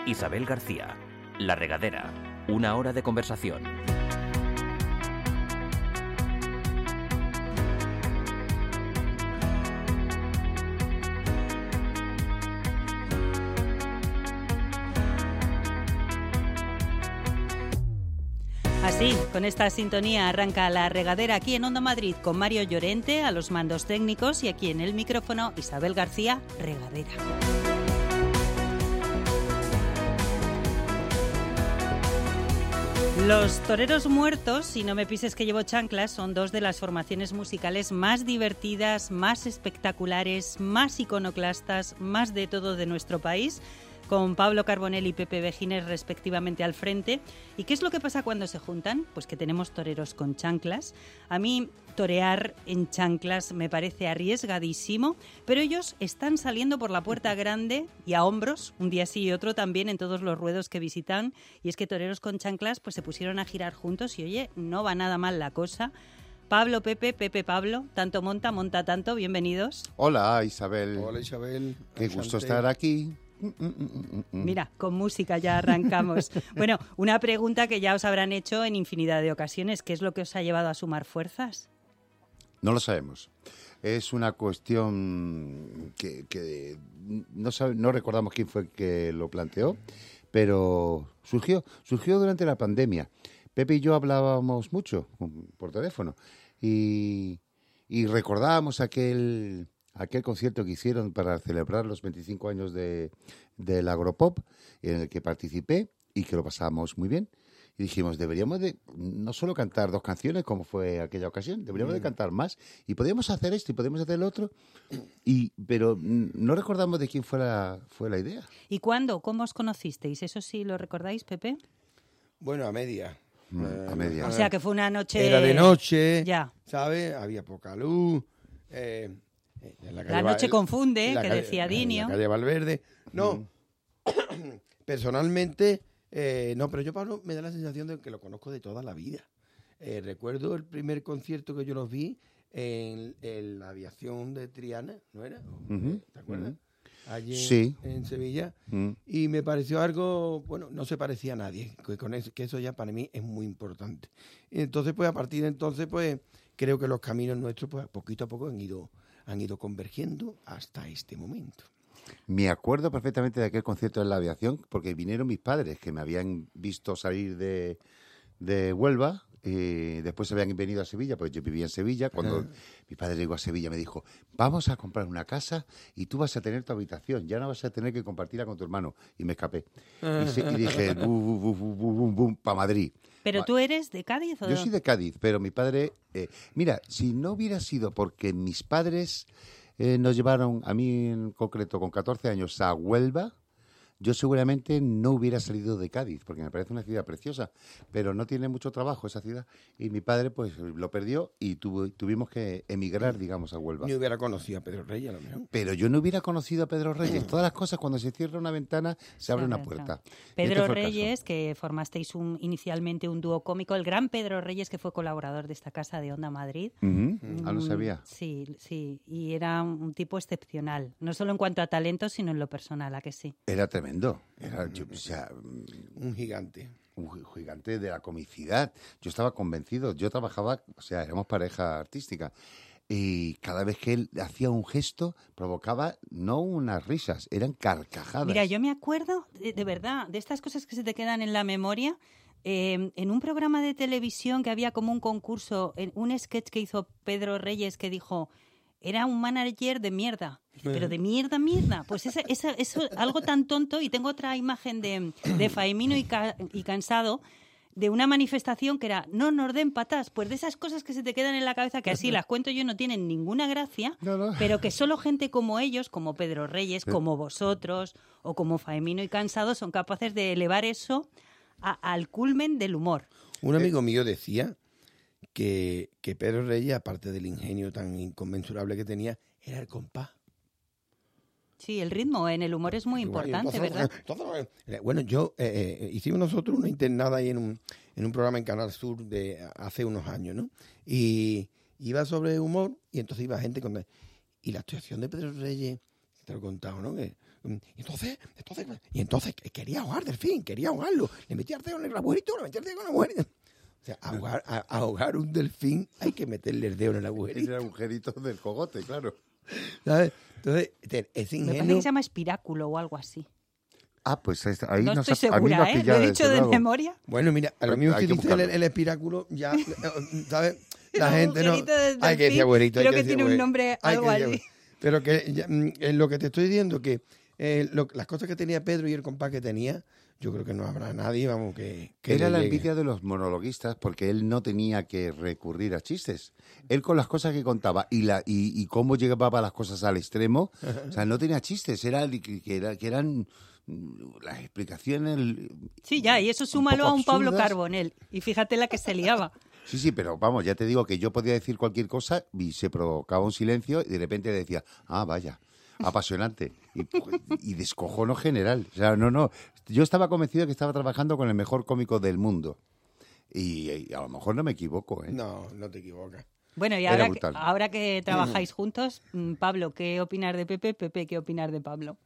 Isabel García, La Regadera, 1 hora de conversación. Así, con esta sintonía arranca La Regadera aquí en Onda Madrid con Mario Llorente a los mandos técnicos y aquí en el micrófono Isabel García, Regadera. Los Toreros Muertos, y No me pises que llevo chanclas, son dos de las formaciones musicales más divertidas, más espectaculares, más iconoclastas, más de todo de nuestro país, con Pablo Carbonell y Pepe Vejines respectivamente al frente. ¿Y qué es lo que pasa cuando se juntan? Pues que tenemos toreros con chanclas. A mí torear en chanclas me parece arriesgadísimo, pero ellos están saliendo por la puerta grande y a hombros, un día sí y otro también en todos los ruedos que visitan. Y es que toreros con chanclas pues se pusieron a girar juntos y oye, no va nada mal la cosa. Pablo, Pepe, Pablo, tanto monta tanto, bienvenidos. Hola Isabel. Hola Isabel. Qué gusto estar aquí. Mira, con música ya arrancamos. Bueno, una pregunta que ya os habrán hecho en infinidad de ocasiones. ¿Qué es lo que os ha llevado a sumar fuerzas? No lo sabemos. Es una cuestión que no recordamos quién fue el que lo planteó, pero surgió durante la pandemia. Pepe y yo hablábamos mucho por teléfono y recordábamos aquel concierto que hicieron para celebrar los 25 años del Agropop, en el que participé y que lo pasábamos muy bien. Y dijimos, deberíamos de no solo cantar 2 canciones, como fue aquella ocasión, deberíamos de cantar más. Y podíamos hacer esto y podíamos hacer lo otro, pero no recordamos de quién fue la idea. ¿Y cuándo? ¿Cómo os conocisteis? ¿Eso sí lo recordáis, Pepe? Bueno, a media. A media. O sea, que fue una noche... Era de noche, ya. ¿sabes? Había poca luz. La noche confunde, que decía Dinio. En la calle Valverde. No, personalmente, no, pero yo, Pablo, me da la sensación de que lo conozco de toda la vida. Recuerdo el primer concierto que yo los vi en la aviación de Triana, ¿no era? ¿Te acuerdas? Allí sí. en Sevilla. Y me pareció algo, bueno, no se parecía a nadie. Que eso ya para mí es muy importante. Y entonces, pues, a partir de entonces, pues, creo que los caminos nuestros, pues, poquito a poco han ido convergiendo hasta este momento. Me acuerdo perfectamente de aquel concierto en la aviación porque vinieron mis padres que me habían visto salir de Huelva y después se habían venido a Sevilla, pues yo vivía en Sevilla. Cuando mi padre llegó a Sevilla me dijo, vamos a comprar una casa y tú vas a tener tu habitación, ya no vas a tener que compartirla con tu hermano. Y me escapé. Y dije, bum, para Madrid. ¿Pero tú eres de Cádiz o de...? Yo soy de Cádiz, pero mi padre... mira, si no hubiera sido porque mis padres nos llevaron, a mí en concreto, con 14 años a Huelva, yo seguramente no hubiera salido de Cádiz, porque me parece una ciudad preciosa, pero no tiene mucho trabajo esa ciudad. Y mi padre pues lo perdió y tuvimos que emigrar, digamos, a Huelva. Ni hubiera conocido a Pedro Reyes, a lo mejor. Pero yo no hubiera conocido a Pedro Reyes. Todas las cosas, cuando se cierra una ventana, se abre una puerta. Pedro Reyes, que formasteis inicialmente un dúo cómico, el gran Pedro Reyes, que fue colaborador de esta casa de Onda Madrid. Lo sabía. Sí, y era un tipo excepcional, no solo en cuanto a talento, sino en lo personal, ¿a que sí? Era tremendo. Era, un gigante. Un gigante de la comicidad. Yo estaba convencido. Yo trabajaba, éramos pareja artística. Y cada vez que él hacía un gesto, provocaba no unas risas, eran carcajadas. Mira, yo me acuerdo, de verdad, de estas cosas que se te quedan en la memoria. En un programa de televisión que había como un concurso, en un sketch que hizo Pedro Reyes que dijo... Era un manager de mierda. Pero de mierda. Pues eso algo tan tonto. Y tengo otra imagen de Faemino y Cansado, de una manifestación que era, no nos den patas. Pues de esas cosas que se te quedan en la cabeza, que así las cuento yo, no tienen ninguna gracia, pero que solo gente como ellos, como Pedro Reyes, como vosotros, o como Faemino y Cansado, son capaces de elevar eso al culmen del humor. Un amigo mío decía... Que Pedro Reyes, aparte del ingenio tan inconmensurable que tenía, era el compás. Sí, el ritmo en el humor es muy importante, ¿verdad? Bueno, hicimos nosotros una internada ahí en un programa en Canal Sur de hace unos años, ¿no? Y iba sobre humor y entonces iba gente con... Y la actuación de Pedro Reyes te lo he contado, ¿no? Y entonces quería ahogar Delfín, quería ahogarlo. Le metía el dedo en el agujerito, le metía el dedo en el agujerito. O sea, ahogar un delfín hay que meterle el dedo en el agujerito. En el agujerito del cogote, claro. ¿Sabes? Entonces, ese Me parece ingenio... que se llama espiráculo o algo así. Ah, pues ahí No nos estoy a mí segura, nos ha ¿eh? Lo pillado, he dicho desde de luego. memoria. Bueno, mira, a lo mismo Hay que que dice buscarlo. el espiráculo, ya, ¿sabes? La El gente no... agujerito del Hay que decir delfín, abuelito. creo que tiene un nombre algo así. Pero que lo que te estoy diciendo, que las cosas que tenía Pedro y el compás que tenía, yo creo que no habrá nadie, vamos, que Era le la llegue. envidia de los monologuistas porque él no tenía que recurrir a chistes. Él con las cosas que contaba y cómo llevaba las cosas al extremo, o sea, no tenía chistes, que eran las explicaciones... Sí, ya, y eso súmalo poco a un Pablo absurdas. Carbonell. Y fíjate la que se liaba. Sí, pero vamos, ya te digo que yo podía decir cualquier cosa y se provocaba un silencio y de repente decía, ah, vaya, apasionante. Y descojono general. O sea, no. Yo estaba convencido de que estaba trabajando con el mejor cómico del mundo. Y a lo mejor no me equivoco, ¿eh? No te equivocas. Bueno, y Era ahora brutal. que trabajáis juntos, Pablo, ¿qué opinas de Pepe? Pepe, ¿qué opinas de Pablo?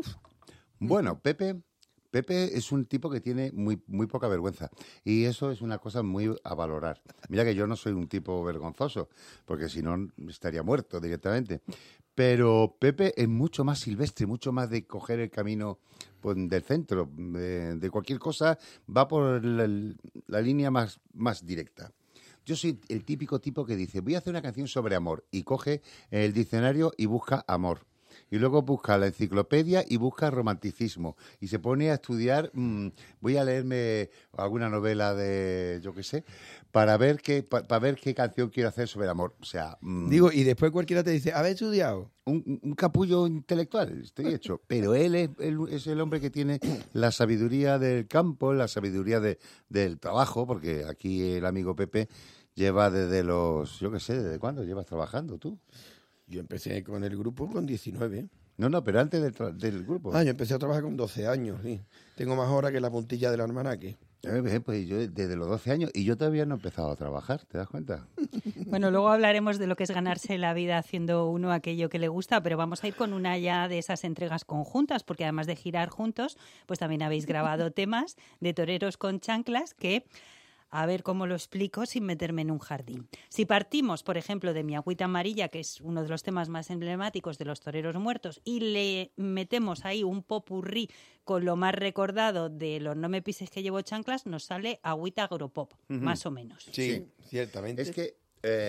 Bueno, Pepe es un tipo que tiene muy poca vergüenza y eso es una cosa muy a valorar. Mira que yo no soy un tipo vergonzoso, porque si no estaría muerto directamente. Pero Pepe es mucho más silvestre, mucho más de coger el camino pues, del centro, de cualquier cosa, va por la línea más directa. Yo soy el típico tipo que dice, voy a hacer una canción sobre amor y coge el diccionario y busca amor. Y luego busca la enciclopedia y busca romanticismo. Y se pone a estudiar, voy a leerme alguna novela de, yo qué sé, para ver qué canción quiero hacer sobre el amor. O sea, Digo, y después cualquiera te dice, ¿habéis estudiado? un capullo intelectual, estoy hecho. Pero él es el hombre que tiene la sabiduría del campo, la sabiduría del trabajo, porque aquí el amigo Pepe lleva desde los, yo qué sé, ¿desde cuándo llevas trabajando tú? Yo empecé con el grupo con 19. No, pero antes del grupo. Yo empecé a trabajar con 12 años, sí. Tengo más horas que la puntilla del almanaque. Pues yo desde los 12 años y yo todavía no he empezado a trabajar, ¿te das cuenta? Bueno, luego hablaremos de lo que es ganarse la vida haciendo uno aquello que le gusta, pero vamos a ir con una ya de esas entregas conjuntas, porque además de girar juntos, pues también habéis grabado temas de toreros con chanclas que... A ver cómo lo explico sin meterme en un jardín. Si partimos, por ejemplo, de Mi agüita amarilla, que es uno de los temas más emblemáticos de los toreros muertos, y le metemos ahí un popurrí con lo más recordado de los No me pises que llevo chanclas, nos sale agüita agropop, más o menos. Sí, ciertamente. Es que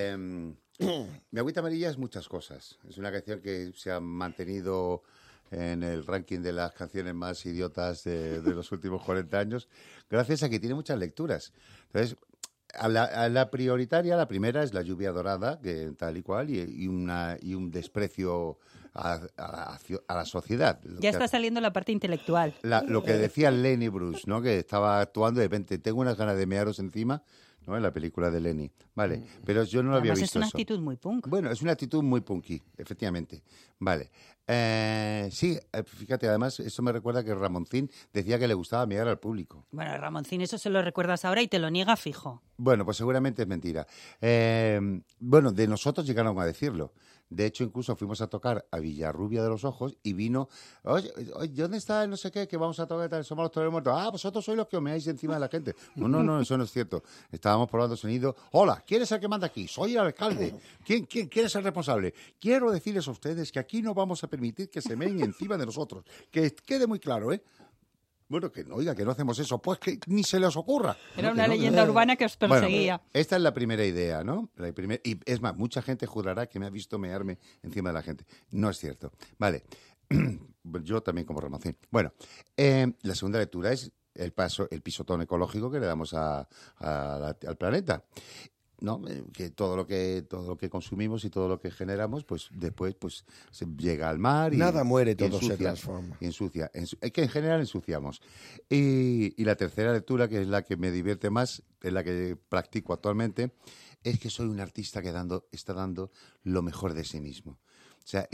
Mi agüita amarilla es muchas cosas. Es una canción que se ha mantenido en el ranking de las canciones más idiotas de los últimos 40 años, gracias a que tiene muchas lecturas. Entonces, a la prioritaria, la primera es La lluvia dorada, que tal y cual, y un desprecio a la sociedad. Ya está saliendo la parte intelectual. Lo que decía Lenny Bruce, ¿no? Que estaba actuando y de repente, tengo unas ganas de mearos encima, ¿no? En la película de Lenny. Vale, pero yo no lo había Además visto es una eso. actitud muy punk. Bueno, es una actitud muy punky, efectivamente. Vale. Sí, fíjate, además, eso me recuerda que Ramoncín decía que le gustaba mirar al público. Bueno, Ramoncín, eso se lo recuerdas ahora y te lo niega fijo. Bueno, pues seguramente es mentira. Bueno, de nosotros llegaron a decirlo. De hecho, incluso fuimos a tocar a Villarrubia de los Ojos y vino, oye, ¿dónde está el no sé qué que vamos a tocar? Somos los toreros muertos. Ah, vosotros sois los que os meáis encima de la gente. No, eso no es cierto. Estábamos probando sonido. Hola, ¿quién es el que manda aquí? Soy el alcalde. ¿Quién es el responsable? Quiero decirles a ustedes que aquí no vamos a permitir que se meen encima de nosotros. Que quede muy claro, ¿eh? Bueno, que no, oiga, que no hacemos eso. Pues que ni se les ocurra. Era No, una que no. leyenda urbana que os perseguía. Bueno, esta es la primera idea, ¿no? Y es más, mucha gente jurará que me ha visto mearme encima de la gente. No es cierto. Vale. Yo también como Ramoncín. Bueno, la segunda lectura es el pisotón ecológico que le damos al planeta. ¿No? Que todo lo que consumimos y todo lo que generamos, pues después pues se llega al mar y nada muere, todo ensucia, se transforma. Y ensucia. Es que en general ensuciamos. Y la tercera lectura, que es la que me divierte más, es la que practico actualmente, es que soy un artista que está dando lo mejor de sí mismo. O sea,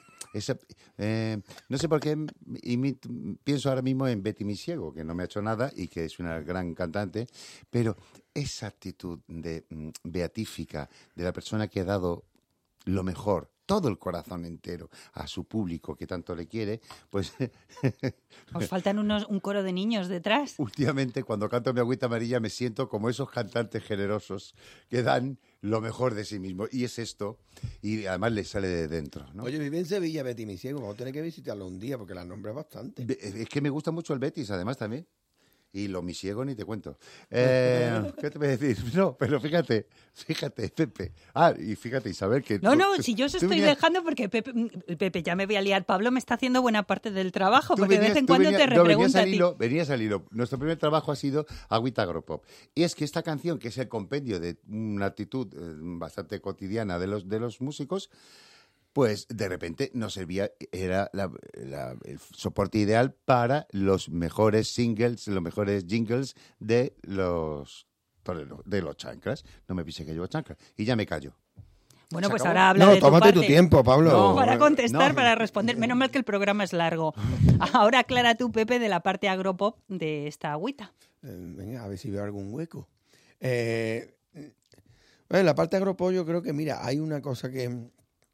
no sé por qué pienso ahora mismo en Betty Misiego, que no me ha hecho nada y que es una gran cantante, pero esa actitud beatífica de la persona que ha dado lo mejor todo el corazón entero a su público que tanto le quiere, pues... ¿Os faltan un coro de niños detrás? Últimamente, cuando canto Mi Agüita Amarilla, me siento como esos cantantes generosos que dan lo mejor de sí mismos. Y es esto, y además les sale de dentro, ¿no? Oye, vive en Sevilla, Betty Misiego. Vamos a tener que visitarlo un día porque la nombra bastante. Es que me gusta mucho el Betis, además, también. Y lo misiego ni te cuento. ¿Qué te voy a decir? No, pero fíjate, Pepe. Y fíjate, Isabel, que... No, si yo os estoy dejando porque Pepe, ya me voy a liar. Pablo me está haciendo buena parte del trabajo, porque de vez en cuando te repregunta a ti. Venías al hilo. Nuestro primer trabajo ha sido Agüita Agropop. Y es que esta canción, que es el compendio de una actitud bastante cotidiana de los músicos, pues de repente nos servía, era el soporte ideal para los mejores singles, los mejores jingles de los toreros, de los chanclas. No me pise que llevo chanclas. Y ya me callo. Bueno, pues ahora habla de tu tómate parte. tu tiempo, Pablo. No, para contestar, para responder. Menos mal que el programa es largo. Ahora aclara tú, Pepe, de la parte agropop de esta agüita. Venga, a ver si veo algún hueco. Bueno, en la parte agropop yo creo que, mira, hay una cosa que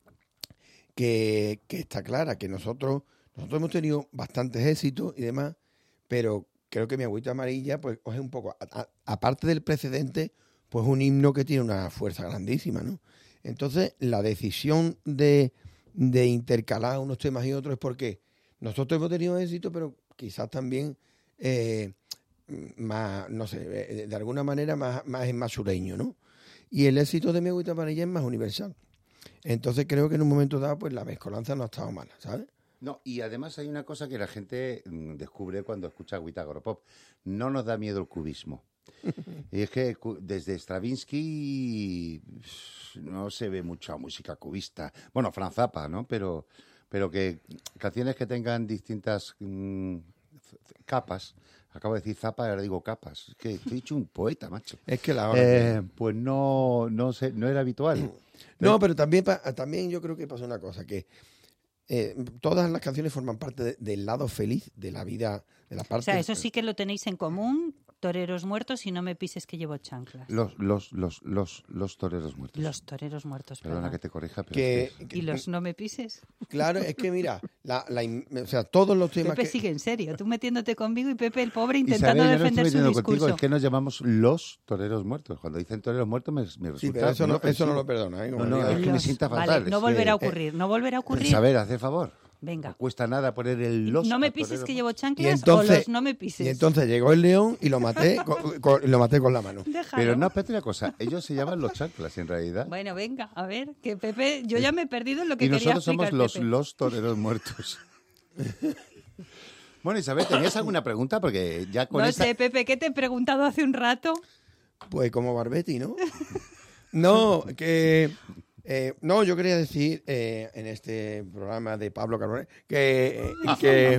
está clara, que nosotros hemos tenido bastantes éxitos y demás, pero creo que Mi Agüita Amarilla pues es un poco, aparte del precedente, pues un himno que tiene una fuerza grandísima, ¿no? Entonces, la decisión de intercalar unos temas y otros es porque nosotros hemos tenido éxito, pero quizás también más, no sé, de alguna manera más sureño, ¿no? Y el éxito de Mi Agüita Amarilla es más universal. Entonces creo que en un momento dado pues la mezcolanza no ha estado mala, ¿sabes? No, y además hay una cosa que la gente descubre cuando escucha Agüita Agropop. No nos da miedo el cubismo. Y es que desde Stravinsky no se ve mucha música cubista. Bueno, Franz Zappa, ¿no? Pero que canciones que tengan distintas capas. Acabo de decir Zappa y ahora digo capas. Es que he dicho un poeta, macho. Es que la hora pues no era habitual. No, pero también yo creo que pasa una cosa, que todas las canciones forman parte del lado feliz de la vida, de la parte... O sea, eso sí que lo tenéis en común, toreros muertos y no me pises que llevo chanclas. Los toreros muertos. Los toreros muertos, Perdona que te corrija, pero... ¿Y los no me pises? Claro, es que mira, o sea, todos los temas Pepe sigue en serio, tú metiéndote conmigo y Pepe, el pobre, intentando defender su discurso. Contigo, es que nos llamamos los toreros muertos. Cuando dicen toreros muertos me resulta... Sí, pero eso no lo perdona. No, es que me sienta fatal. Vale, no volverá a ocurrir, A ver, haz el favor. Venga. No cuesta nada poner el los... No me pises que llevo chanclas entonces, o los no me pises. Y entonces llegó el león y lo maté con la mano. Déjalo. Pero no, espérate una cosa. Ellos se llaman los chanclas, en realidad. Bueno, venga, a ver, que Pepe... Yo ya me he perdido en lo que y quería nosotros explicar, somos los toreros muertos. Bueno, Isabel, ¿tenías alguna pregunta? Porque ya con No sé, Pepe, ¿qué te he preguntado hace un rato? Pues como Barbetti, ¿no? No, que... no, yo quería decir en este programa de Pablo Carbonell que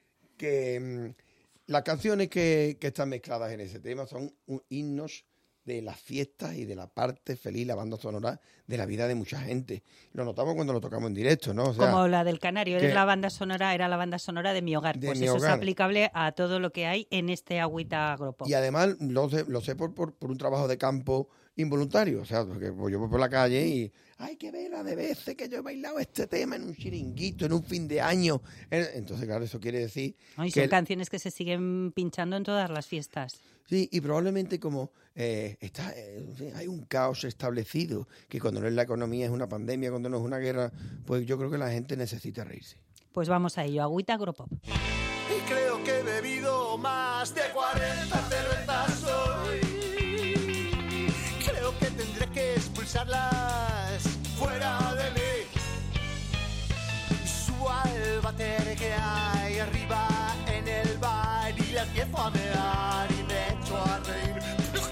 las canciones que están mezcladas en ese tema son himnos de las fiestas y de la parte feliz, la banda sonora de la vida de mucha gente. Lo notamos cuando lo tocamos en directo, ¿no? O sea, como la del Canario, era la banda sonora de Mi Hogar. Pues eso es aplicable a todo lo que hay en este Agüita Agropop. Y además lo sé por un trabajo de campo involuntario, o sea, porque yo voy por la calle y hay que ver la de veces que yo he bailado este tema en un chiringuito, en un fin de año. Entonces, claro, eso quiere decir... Y son canciones que se siguen pinchando en todas las fiestas. Sí, y probablemente como hay un caos establecido, que cuando no es la economía es una pandemia, cuando no es una guerra, pues yo creo que la gente necesita reírse. Pues vamos a ello, Agüita Agropop. Y creo que he bebido más de 40 cervezas hoy. Creo que tendré que expulsarlas fuera de mí. Y subo al váter que hay arriba en el bar y la empiezo a mear y me echo a reír.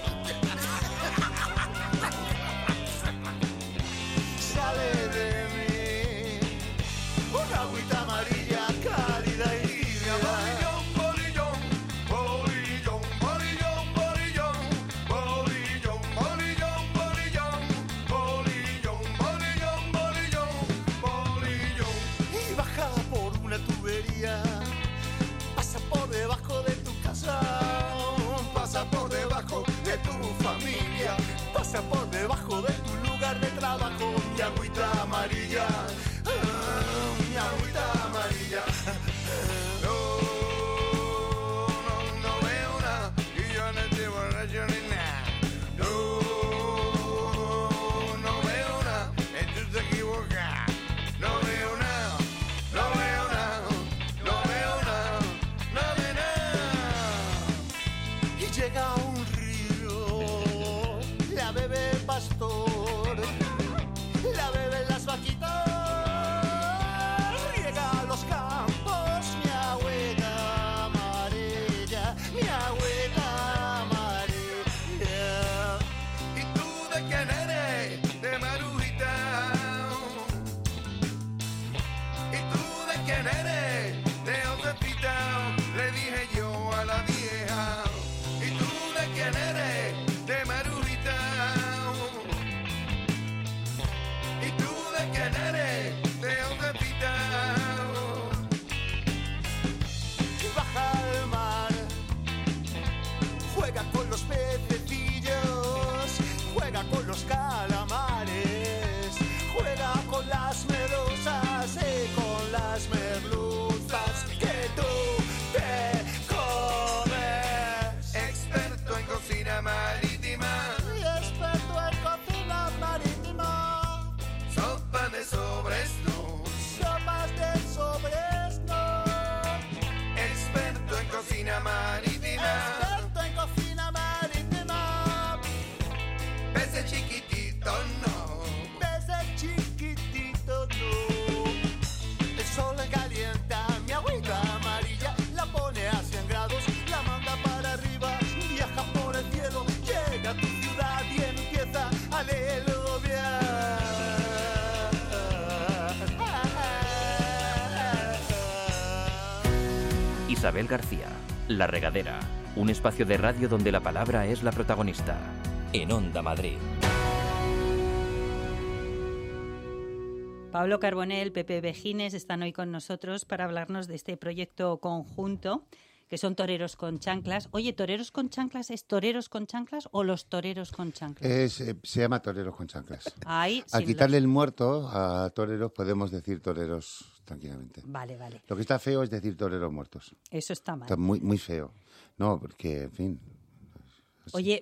Sale de mí una agüita amarilla cálida y tibia. Bolillón, bolillón, bolillón, bolillón, bolillón, bolillón, bolillón, bolillón, bolillón, amarilla, mi agüita amarilla. No veo nada, y yo no estoy borracho ni nada. No veo nada, tú te equivocas. No veo nada, no veo nada, no veo nada, no veo nada. Y llega un río, la bebe el pastor, la beben las vaquitas, riega los campos, mi agüita amarilla, mi agüita amarilla. ¿Y tú de quién eres? De Marujita. ¿Y tú de quién eres? De Josefita, le dije yo a la vieja. ¿Y tú de quién eres? De Marujita. ¿Y tú de quién eres? De Josefita. Baja al mar, juega con los pececillos, juega con los calamares, juega con las medusas y con las merluzas que tú te comes. Experto en cocina marítima, experto en cocina marítima. Sopa de sobres no, sopas de sobres no. Experto en cocina marítima, experto en cocina marítima. Peces chiquititos no, peces chiquititos no. El sol calienta mi agüita amarilla, la pone a 100 grados, la manda para arriba, viaja por el cielo, llega a tu ciudad y empieza a Isabel García, La Regadera, un espacio de radio donde la palabra es la protagonista. En Onda Madrid. Pablo Carbonell, Pepe Vejines están hoy con nosotros para hablarnos de este proyecto conjunto que son Toreros con Chanclas. Oye, ¿Toreros con Chanclas es Toreros con Chanclas o los Toreros con Chanclas? Se llama Toreros con Chanclas. Ahí, Al quitarle el muerto a toreros podemos decir toreros tranquilamente. Vale, vale. Lo que está feo es decir toreros muertos. Eso está mal. Está muy, muy feo. No, porque, en fin... Oye,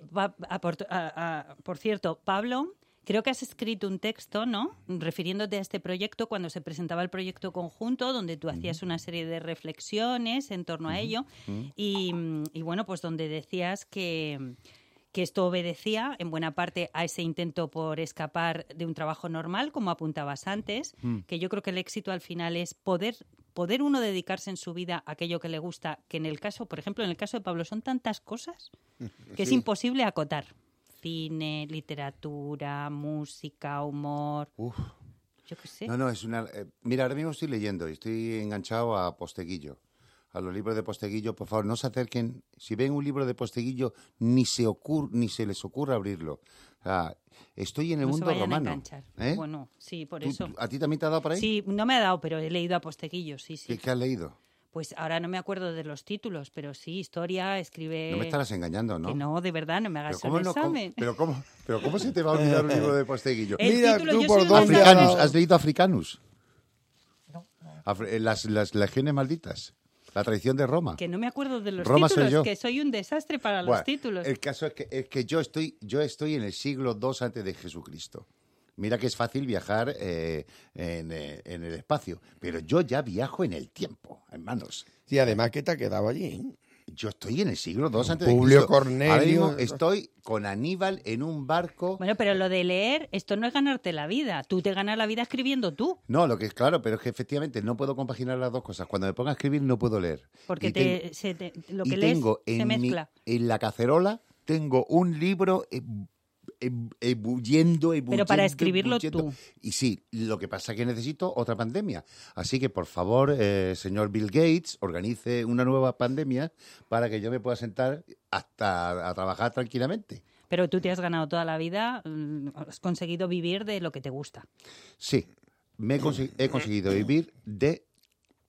por cierto, Pablo, creo que has escrito un texto, ¿no? Refiriéndote a este proyecto cuando se presentaba el proyecto conjunto, donde tú hacías una serie de reflexiones en torno a ello y bueno, pues donde decías que esto obedecía en buena parte a ese intento por escapar de un trabajo normal, como apuntabas antes, que yo creo que el éxito al final es poder uno dedicarse en su vida a aquello que le gusta, que en el caso, por ejemplo, en el caso de Pablo son tantas cosas que es imposible acotar. Cine, literatura, música, humor... Uf. Yo qué sé. No, es una... mira, ahora mismo estoy leyendo y estoy enganchado a Posteguillo. A los libros de Posteguillo, por favor, no se acerquen. Si ven un libro de Posteguillo, ni se les ocurra abrirlo. O sea, estoy en el mundo romano. A enganchar. Bueno, sí, por eso. ¿A ti también te ha dado por ahí? Sí, no me ha dado, pero he leído a Posteguillo, sí. ¿Qué has leído? Pues ahora no me acuerdo de los títulos, pero sí, historia, escribe... No me estarás engañando, ¿no? Que no, de verdad, no me hagas un examen. ¿Pero cómo se te va a olvidar un libro de Posteguillo? Mira, título, tú yo por soy dónde Africanus, ¿has leído Africanus? No. Las legiones malditas. La traición de Roma. Que no me acuerdo de los Roma títulos, soy yo. que soy un desastre para los títulos. El caso es que yo estoy en el siglo II antes de Jesucristo. Mira que es fácil viajar en el espacio, pero yo ya viajo en el tiempo, hermanos. Sí, además que te ha quedado allí. Yo estoy en el siglo II antes de Publio Cristo. Cornelio. Ahora mismo estoy con Aníbal en un barco. Bueno, pero lo de leer, esto no es ganarte la vida. Tú te ganas la vida escribiendo tú. No, lo que es claro, pero es que efectivamente no puedo compaginar las dos cosas. Cuando me pongo a escribir no puedo leer. Porque lo que y lees tengo se mezcla. En la cacerola tengo un libro ebulliendo. Pero para escribirlo tú. Y sí, lo que pasa es que necesito otra pandemia. Así que, por favor, señor Bill Gates, organice una nueva pandemia para que yo me pueda sentar hasta a trabajar tranquilamente. Pero tú te has ganado toda la vida, has conseguido vivir de lo que te gusta. Sí, he conseguido vivir de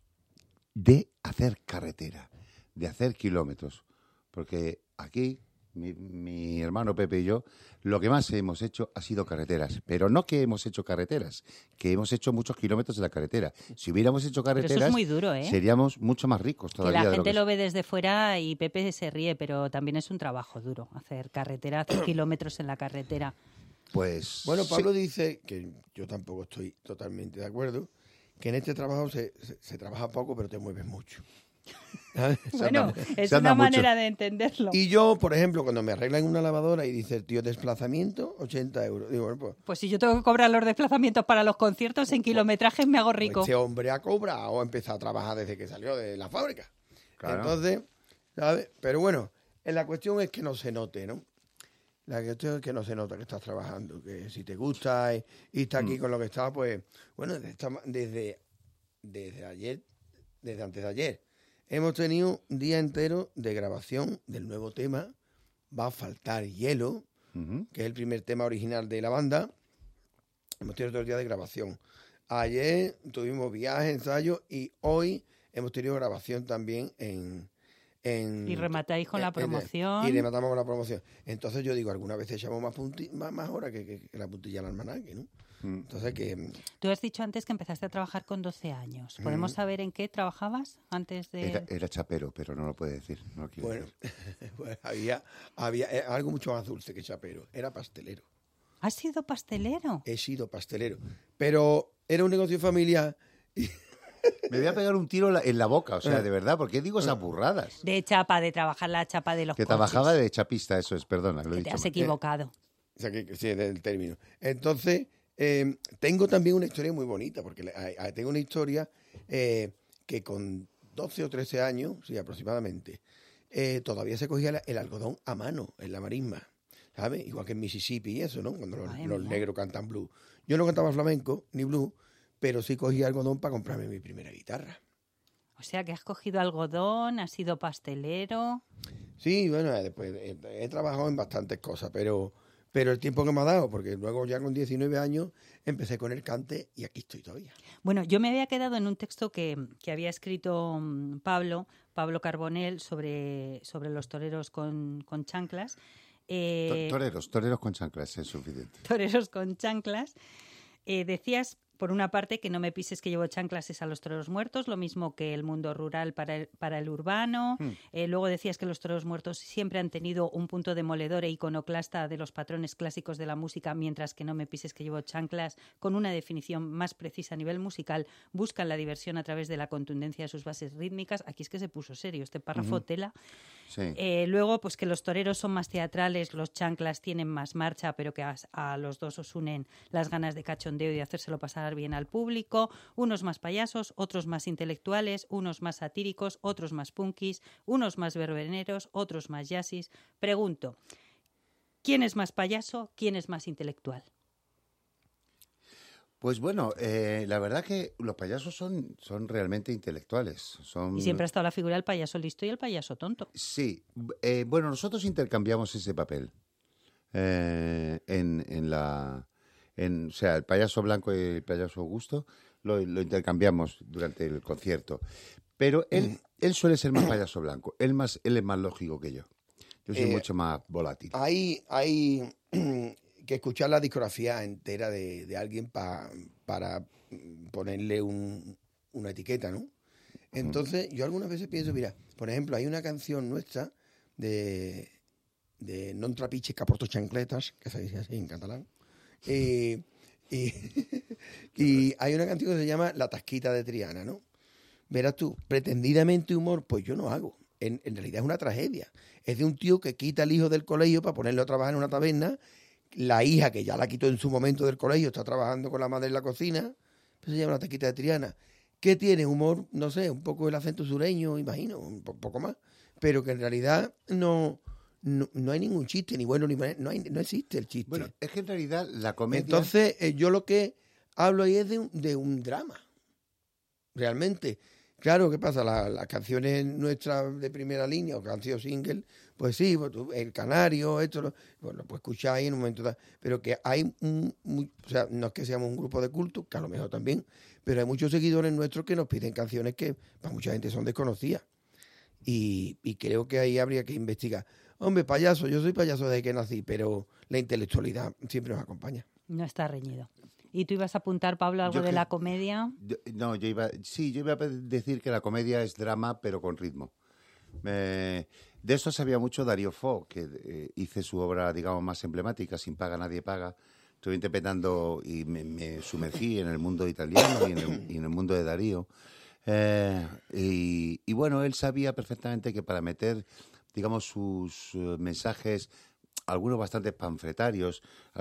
hacer carretera, de hacer kilómetros. Porque aquí mi hermano Pepe y yo, lo que más hemos hecho ha sido carreteras. Pero no que hemos hecho carreteras, que hemos hecho muchos kilómetros de la carretera. Si hubiéramos hecho carreteras, pero eso es muy duro, ¿eh? Seríamos mucho más ricos todavía. Que la de gente lo lo ve desde fuera y Pepe se ríe, pero también es un trabajo duro hacer carretera, hacer kilómetros en la carretera. Pues bueno, Pablo dice, que yo tampoco estoy totalmente de acuerdo, que en este trabajo se trabaja poco, pero te mueves mucho. Bueno, es una manera de entenderlo. Y yo, por ejemplo, cuando me arreglan una lavadora y dice el tío desplazamiento, 80 euros. Digo, bueno, pues si yo tengo que cobrar los desplazamientos para los conciertos en kilometrajes, me hago rico. Este hombre ha cobrado o ha empezado a trabajar desde que salió de la fábrica. Claro. Entonces, ¿sabes? Pero bueno, la cuestión es que no se note, ¿no? La cuestión es que no se nota que estás trabajando, que si te gusta y estás aquí con lo que estás, pues, bueno, desde ayer, desde antes de ayer, hemos tenido un día entero de grabación del nuevo tema, Va a faltar hielo, que es el primer tema original de la banda. Hemos tenido 2 días de grabación. Ayer tuvimos viaje, ensayo, y hoy hemos tenido grabación también y rematáis con la promoción. Y rematamos con la promoción. Entonces yo digo, alguna vez echamos más horas que la puntilla al almanaque, ¿no? Entonces que... Tú has dicho antes que empezaste a trabajar con 12 años. ¿Podemos saber en qué trabajabas antes de...? Era chapero, pero no lo puede decir. No lo quiero decir. Pues había algo mucho más dulce que chapero. Era pastelero. ¿Has sido pastelero? He sido pastelero. Pero era un negocio familiar y... Me voy a pegar un tiro en la boca, o sea, de verdad, ¿por qué digo esas burradas? De chapa, de trabajar la chapa de los Que coches. trabajaba de chapista, eso es, perdona, lo he Que dicho te has mal. equivocado. O sea, sí, del término. Entonces, tengo también una historia muy bonita, porque tengo una historia que con 12 o 13 años, sí, aproximadamente, todavía se cogía el algodón a mano, en la marisma, ¿sabes? Igual que en Mississippi y eso, ¿no? Cuando los negros cantan blues. Yo no cantaba flamenco, ni blues, pero sí cogía algodón para comprarme mi primera guitarra. O sea, que has cogido algodón, has sido pastelero... Sí, bueno, después he trabajado en bastantes cosas, pero el tiempo que me ha dado, porque luego ya con 19 años empecé con el cante y aquí estoy todavía. Bueno, yo me había quedado en un texto que había escrito Pablo Carbonell sobre los toreros con chanclas. Toreros con chanclas, es suficiente. Toreros con chanclas. Decías, por una parte, que no me pises que llevo chanclas es a los toreros muertos, lo mismo que el mundo rural para el urbano. Luego decías que los toreros muertos siempre han tenido un punto demoledor e iconoclasta de los patrones clásicos de la música, mientras que no me pises que llevo chanclas, con una definición más precisa a nivel musical, buscan la diversión a través de la contundencia de sus bases rítmicas. Aquí es que se puso serio este párrafo, tela. Sí. Luego, pues que los toreros son más teatrales, los chanclas tienen más marcha, pero que a los dos os unen las ganas de cachondeo y de hacérselo pasar bien al público, unos más payasos, otros más intelectuales, unos más satíricos, otros más punkis, unos más verbeneros, otros más jazzis. Pregunto, ¿quién es más payaso? ¿Quién es más intelectual? Pues bueno, la verdad que los payasos son realmente intelectuales. Y siempre ha estado la figura del payaso listo y el payaso tonto. Sí, bueno, nosotros intercambiamos ese papel o sea, el payaso blanco y el payaso Augusto lo intercambiamos durante el concierto. Pero él suele ser más payaso blanco. Él es más lógico que yo. Yo soy mucho más volátil. Hay que escuchar la discografía entera de alguien para ponerle una etiqueta, ¿no? Entonces, yo algunas veces pienso, mira, por ejemplo, hay una canción nuestra de Non trapiches que aporto chancletas, que se dice así en catalán. Y hay una canción que se llama La Tasquita de Triana, ¿no? Verás tú, pretendidamente humor, pues yo no hago. En realidad es una tragedia. Es de un tío que quita al hijo del colegio para ponerlo a trabajar en una taberna. La hija, que ya la quitó en su momento del colegio, está trabajando con la madre en la cocina, pues se llama La Tasquita de Triana. ¿Qué tiene? Humor, no sé, un poco el acento sureño, imagino, un poco más. Pero que en realidad no hay ningún chiste, ni bueno ni malo, no existe el chiste. Bueno, es que en realidad la comedia... Entonces, yo lo que hablo ahí es de un drama, realmente. Claro, ¿qué pasa? Las canciones nuestras de primera línea o que han sido single, pues sí, El Canario, esto, lo puedes escuchar ahí en un momento dado. Pero que hay, o sea, no es que seamos un grupo de culto, que a lo mejor también, pero hay muchos seguidores nuestros que nos piden canciones que para mucha gente son desconocidas. Y creo que ahí habría que investigar. Hombre, payaso, yo soy payaso desde que nací, pero la intelectualidad siempre nos acompaña. No está reñido. ¿Y tú ibas a apuntar, Pablo, algo de la comedia? Yo iba a decir que la comedia es drama, pero con ritmo. De eso sabía mucho Darío Fo, que hice su obra, digamos, más emblemática, Sin paga nadie paga. Estuve interpretando y me sumergí en el mundo italiano y en el mundo de Darío. Y bueno, él sabía perfectamente que para meter, digamos, sus mensajes, algunos bastante panfletarios,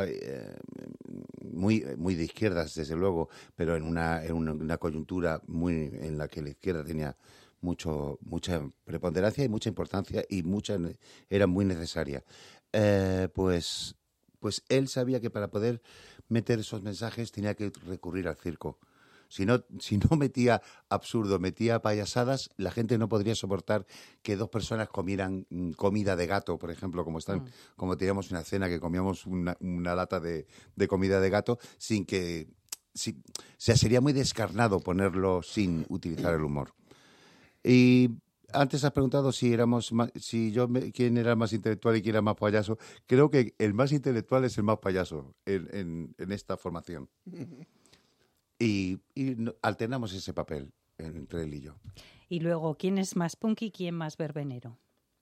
muy de izquierdas, desde luego, pero en una coyuntura en la que la izquierda tenía mucha preponderancia y mucha importancia y era muy necesaria. Pues él sabía que para poder meter esos mensajes tenía que recurrir al circo. Si no metía absurdo, metía payasadas, la gente no podría soportar que dos personas comieran comida de gato, por ejemplo, como teníamos una cena que comíamos una lata de comida de gato, sería muy descarnado ponerlo sin utilizar el humor. Y antes has preguntado quién era más intelectual y quién era más payaso. Creo que el más intelectual es el más payaso en esta formación. Y alternamos ese papel entre él y yo. Y luego, ¿quién es más punky y quién más verbenero?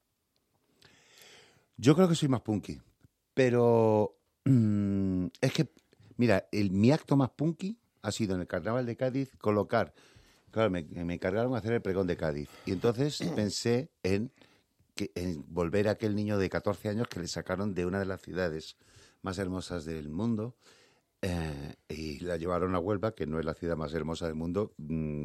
Yo creo que soy más punky, pero es que, mira, mi acto más punky ha sido en el Carnaval de Cádiz colocar, claro, me encargaron hacer el pregón de Cádiz, y entonces pensé en volver a aquel niño de 14 años que le sacaron de una de las ciudades más hermosas del mundo, y la llevaron a Huelva, que no es la ciudad más hermosa del mundo,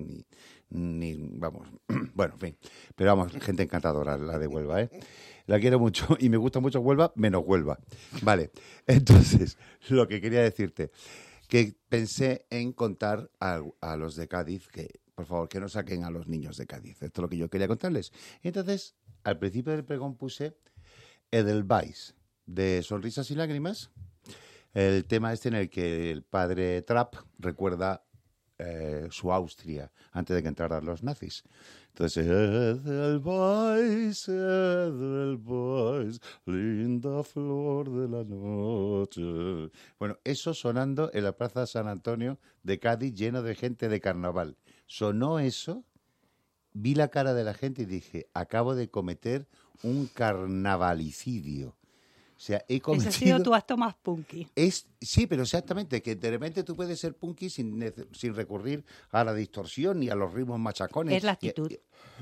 vamos, bueno, en fin, pero vamos, gente encantadora la de Huelva, la quiero mucho y me gusta mucho Huelva, menos Huelva. Vale, entonces, lo que quería decirte, que pensé en contar a los de Cádiz que, por favor, que no saquen a los niños de Cádiz. Esto es lo que yo quería contarles. Entonces, al principio del pregón puse Edelweiss, de Sonrisas y Lágrimas, el tema en el que el padre Trapp recuerda su Austria antes de que entraran los nazis. Entonces, Edelweiss, Edelweiss, linda flor de la noche. Bueno, eso sonando en la Plaza San Antonio de Cádiz, lleno de gente de carnaval. Sonó eso, vi la cara de la gente y dije, acabo de cometer un carnavalicidio. O sea, he cometido... Ese ha sido tu acto más punky. Sí, pero exactamente, que de repente tú puedes ser punky sin recurrir a la distorsión ni a los ritmos machacones. Es la actitud.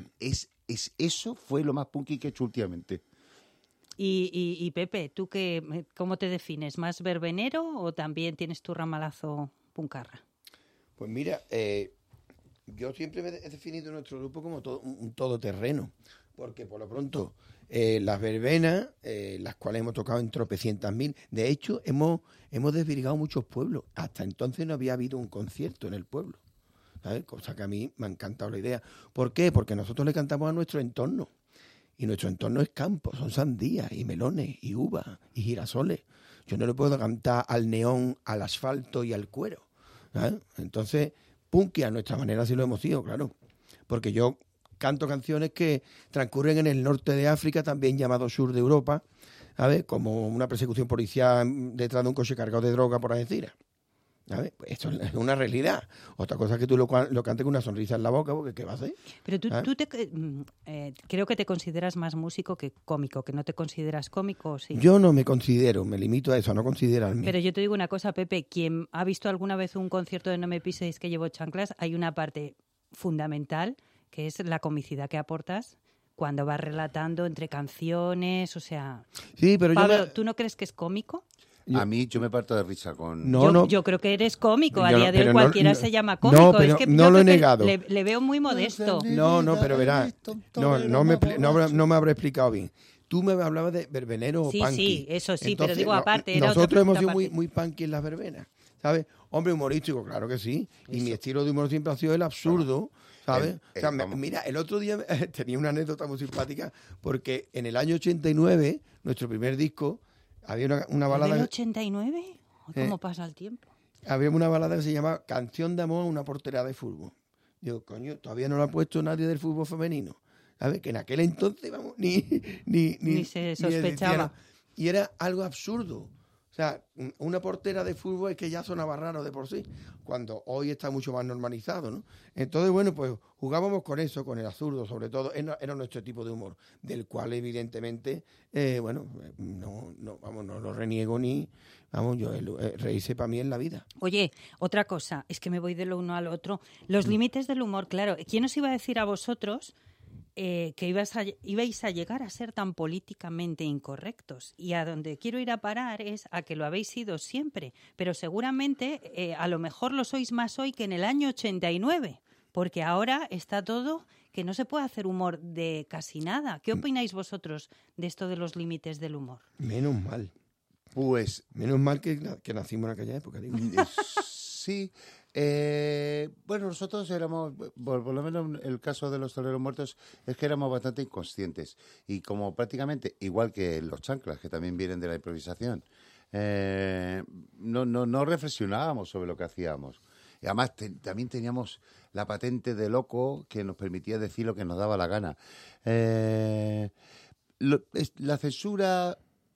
Eso fue lo más punky que he hecho últimamente. Y Pepe, ¿tú cómo te defines? ¿Más verbenero o también tienes tu ramalazo puncarra? Pues mira, yo siempre me he definido nuestro grupo como un todoterreno, porque por lo pronto... las verbenas, las cuales hemos tocado en tropecientas mil. De hecho, hemos desvirgado muchos pueblos. Hasta entonces no había habido un concierto en el pueblo, ¿sabes? Cosa que a mí me ha encantado la idea. ¿Por qué? Porque nosotros le cantamos a nuestro entorno. Y nuestro entorno es campo, son sandías y melones y uvas y girasoles. Yo no le puedo cantar al neón, al asfalto y al cuero, ¿sabes? Entonces, punky a nuestra manera sí lo hemos sido, claro. Porque yo... canto canciones que transcurren en el norte de África, también llamado sur de Europa, ¿sabes? Como una persecución policial detrás de un coche cargado de droga por Algeciras, ¿sabes? Pues esto es una realidad. Otra cosa es que tú lo cantes con una sonrisa en la boca, porque ¿qué va a hacer? Pero tú creo que te consideras más músico que cómico, que no te consideras cómico, ¿sí? Yo no me considero, me limito a eso, a no considerarme. Pero yo te digo una cosa, Pepe, quien ha visto alguna vez un concierto de No me piséis que llevo chanclas, hay una parte fundamental que es la comicidad que aportas cuando vas relatando entre canciones, o sea... Sí, pero Pablo, ¿tú no crees que es cómico? A mí, yo me parto de risa con... Yo creo que eres cómico, a día de hoy cualquiera se llama cómico. No, pero es que no lo he negado. Le veo muy modesto. No, pero verás, no me habré explicado bien. Tú me hablabas de verbenero o punky. Sí, eso sí, entonces, pero digo aparte. Nosotros hemos sido muy punky en las verbenas, ¿sabes? Hombre humorístico, claro que sí. Y mi estilo de humor siempre ha sido el absurdo, ¿sabes? Mira, el otro día tenía una anécdota muy simpática porque en el año 89, nuestro primer disco, había una balada... ¿En el 89? ¿Cómo pasa el tiempo? Había una balada que se llama Canción de amor a una portera de fútbol. Digo, coño, todavía no la ha puesto nadie del fútbol femenino. ¿sabes? Que en aquel entonces, vamos, ni se sospechaba. Y era algo absurdo. O sea, una portera de fútbol es que ya sonaba raro de por sí, cuando hoy está mucho más normalizado, ¿no? Entonces, bueno, pues jugábamos con eso, con el absurdo, sobre todo, era nuestro tipo de humor, del cual evidentemente, no lo reniego ni, reírse para mí es la vida. Oye, otra cosa, es que me voy de lo uno al otro. Los límites del humor, claro. ¿Quién os iba a decir a vosotros que ibais a llegar a ser tan políticamente incorrectos? Y a donde quiero ir a parar es a que lo habéis sido siempre, pero seguramente a lo mejor lo sois más hoy que en el año 89, porque ahora está todo que no se puede hacer humor de casi nada. ¿Qué opináis vosotros de esto de los límites del humor? Menos mal. Pues... Menos mal que nacimos en aquella época, digo. Sí. Bueno, nosotros éramos, por lo menos el caso de los toreros muertos, es que éramos bastante inconscientes. Y como prácticamente, igual que los chanclas, que también vienen de la improvisación, no reflexionábamos sobre lo que hacíamos. Y además también teníamos la patente de loco que nos permitía decir lo que nos daba la gana. La censura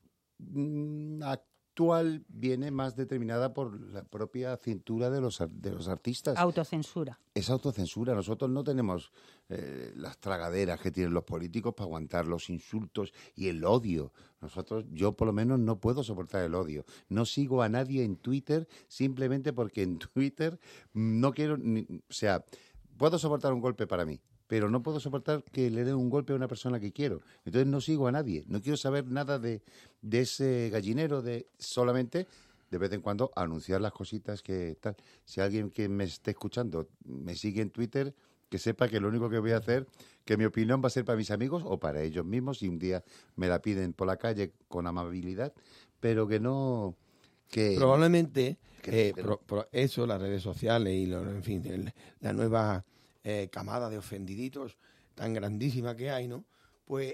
actual viene más determinada por la propia cintura de los artistas. Autocensura. Es autocensura. Nosotros no tenemos las tragaderas que tienen los políticos para aguantar los insultos y el odio. Yo por lo menos no puedo soportar el odio. No sigo a nadie en Twitter simplemente porque en Twitter no quiero... puedo soportar un golpe para mí, pero no puedo soportar que le den un golpe a una persona que quiero. Entonces no sigo a nadie. No quiero saber nada de ese gallinero, solamente de vez en cuando anunciar las cositas que tal. Si alguien que me esté escuchando me sigue en Twitter, que sepa que lo único que voy a hacer, que mi opinión va a ser para mis amigos o para ellos mismos, si un día me la piden por la calle con amabilidad, pero que no... Probablemente eso, las redes sociales y la nueva... camada de ofendiditos tan grandísima que hay, ¿no? Pues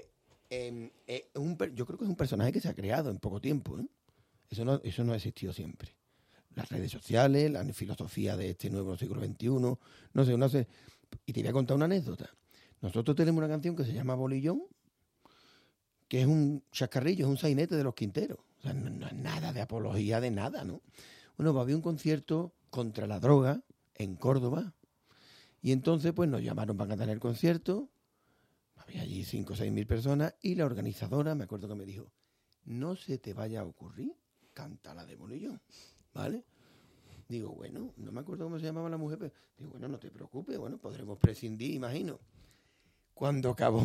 yo creo que es un personaje que se ha creado en poco tiempo, ¿eh? Eso no ha existido siempre. Las redes sociales, la filosofía de este nuevo siglo XXI, no sé. Y te voy a contar una anécdota. Nosotros tenemos una canción que se llama Bolillón, que es un chascarrillo, es un sainete de los Quinteros. O sea, no es nada de apología de nada, ¿no? Bueno, había un concierto contra la droga en Córdoba. Y entonces, pues nos llamaron para cantar el concierto. Había allí 5 o 6 mil personas. Y la organizadora, me acuerdo que me dijo, no se te vaya a ocurrir, canta la de Bolillón, ¿vale? Digo, bueno, no me acuerdo cómo se llamaba la mujer, pero digo, bueno, no te preocupes, bueno, podremos prescindir, imagino. Cuando acabó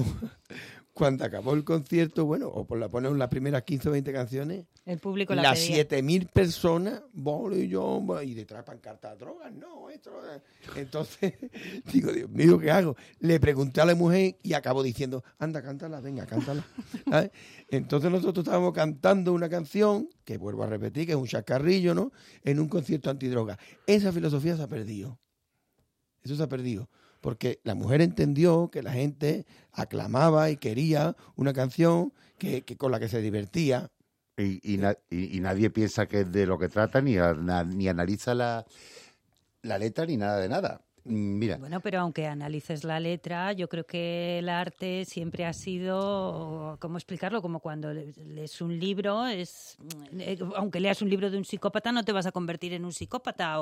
el concierto, bueno, o por la ponen las primeras 15 o 20 canciones, el público las 7.000 personas, Bolillón, y detrás pancartas, drogas, no, esto. Entonces, digo, Dios mío, ¿qué hago? Le pregunté a la mujer y acabó diciendo, anda, cántala, venga, cántala. ¿Sabes? Entonces nosotros estábamos cantando una canción, que vuelvo a repetir, que es un chascarrillo, ¿no? En un concierto antidroga. Esa filosofía se ha perdido. Eso se ha perdido. Porque la mujer entendió que la gente aclamaba y quería una canción que con la que se divertía. Y nadie piensa que es de lo que trata, ni analiza la letra, ni nada de nada. Mira. Bueno, pero aunque analices la letra, yo creo que el arte siempre ha sido, ¿cómo explicarlo? Como cuando lees un libro, aunque leas un libro de un psicópata, no te vas a convertir en un psicópata.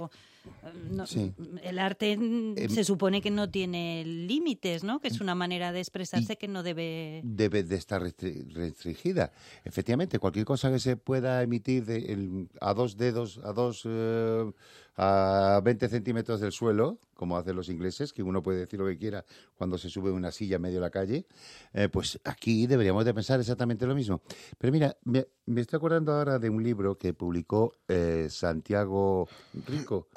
Sí. El arte se supone que no tiene límites, ¿no? Que es una manera de expresarse que no debe... Debe de estar restringida. Efectivamente, cualquier cosa que se pueda emitir a 2 dedos, a 20 centímetros del suelo, como hacen los ingleses, que uno puede decir lo que quiera cuando se sube una silla en medio de la calle, pues aquí deberíamos de pensar exactamente lo mismo. Pero mira, me estoy acordando ahora de un libro que publicó Santiago Rico.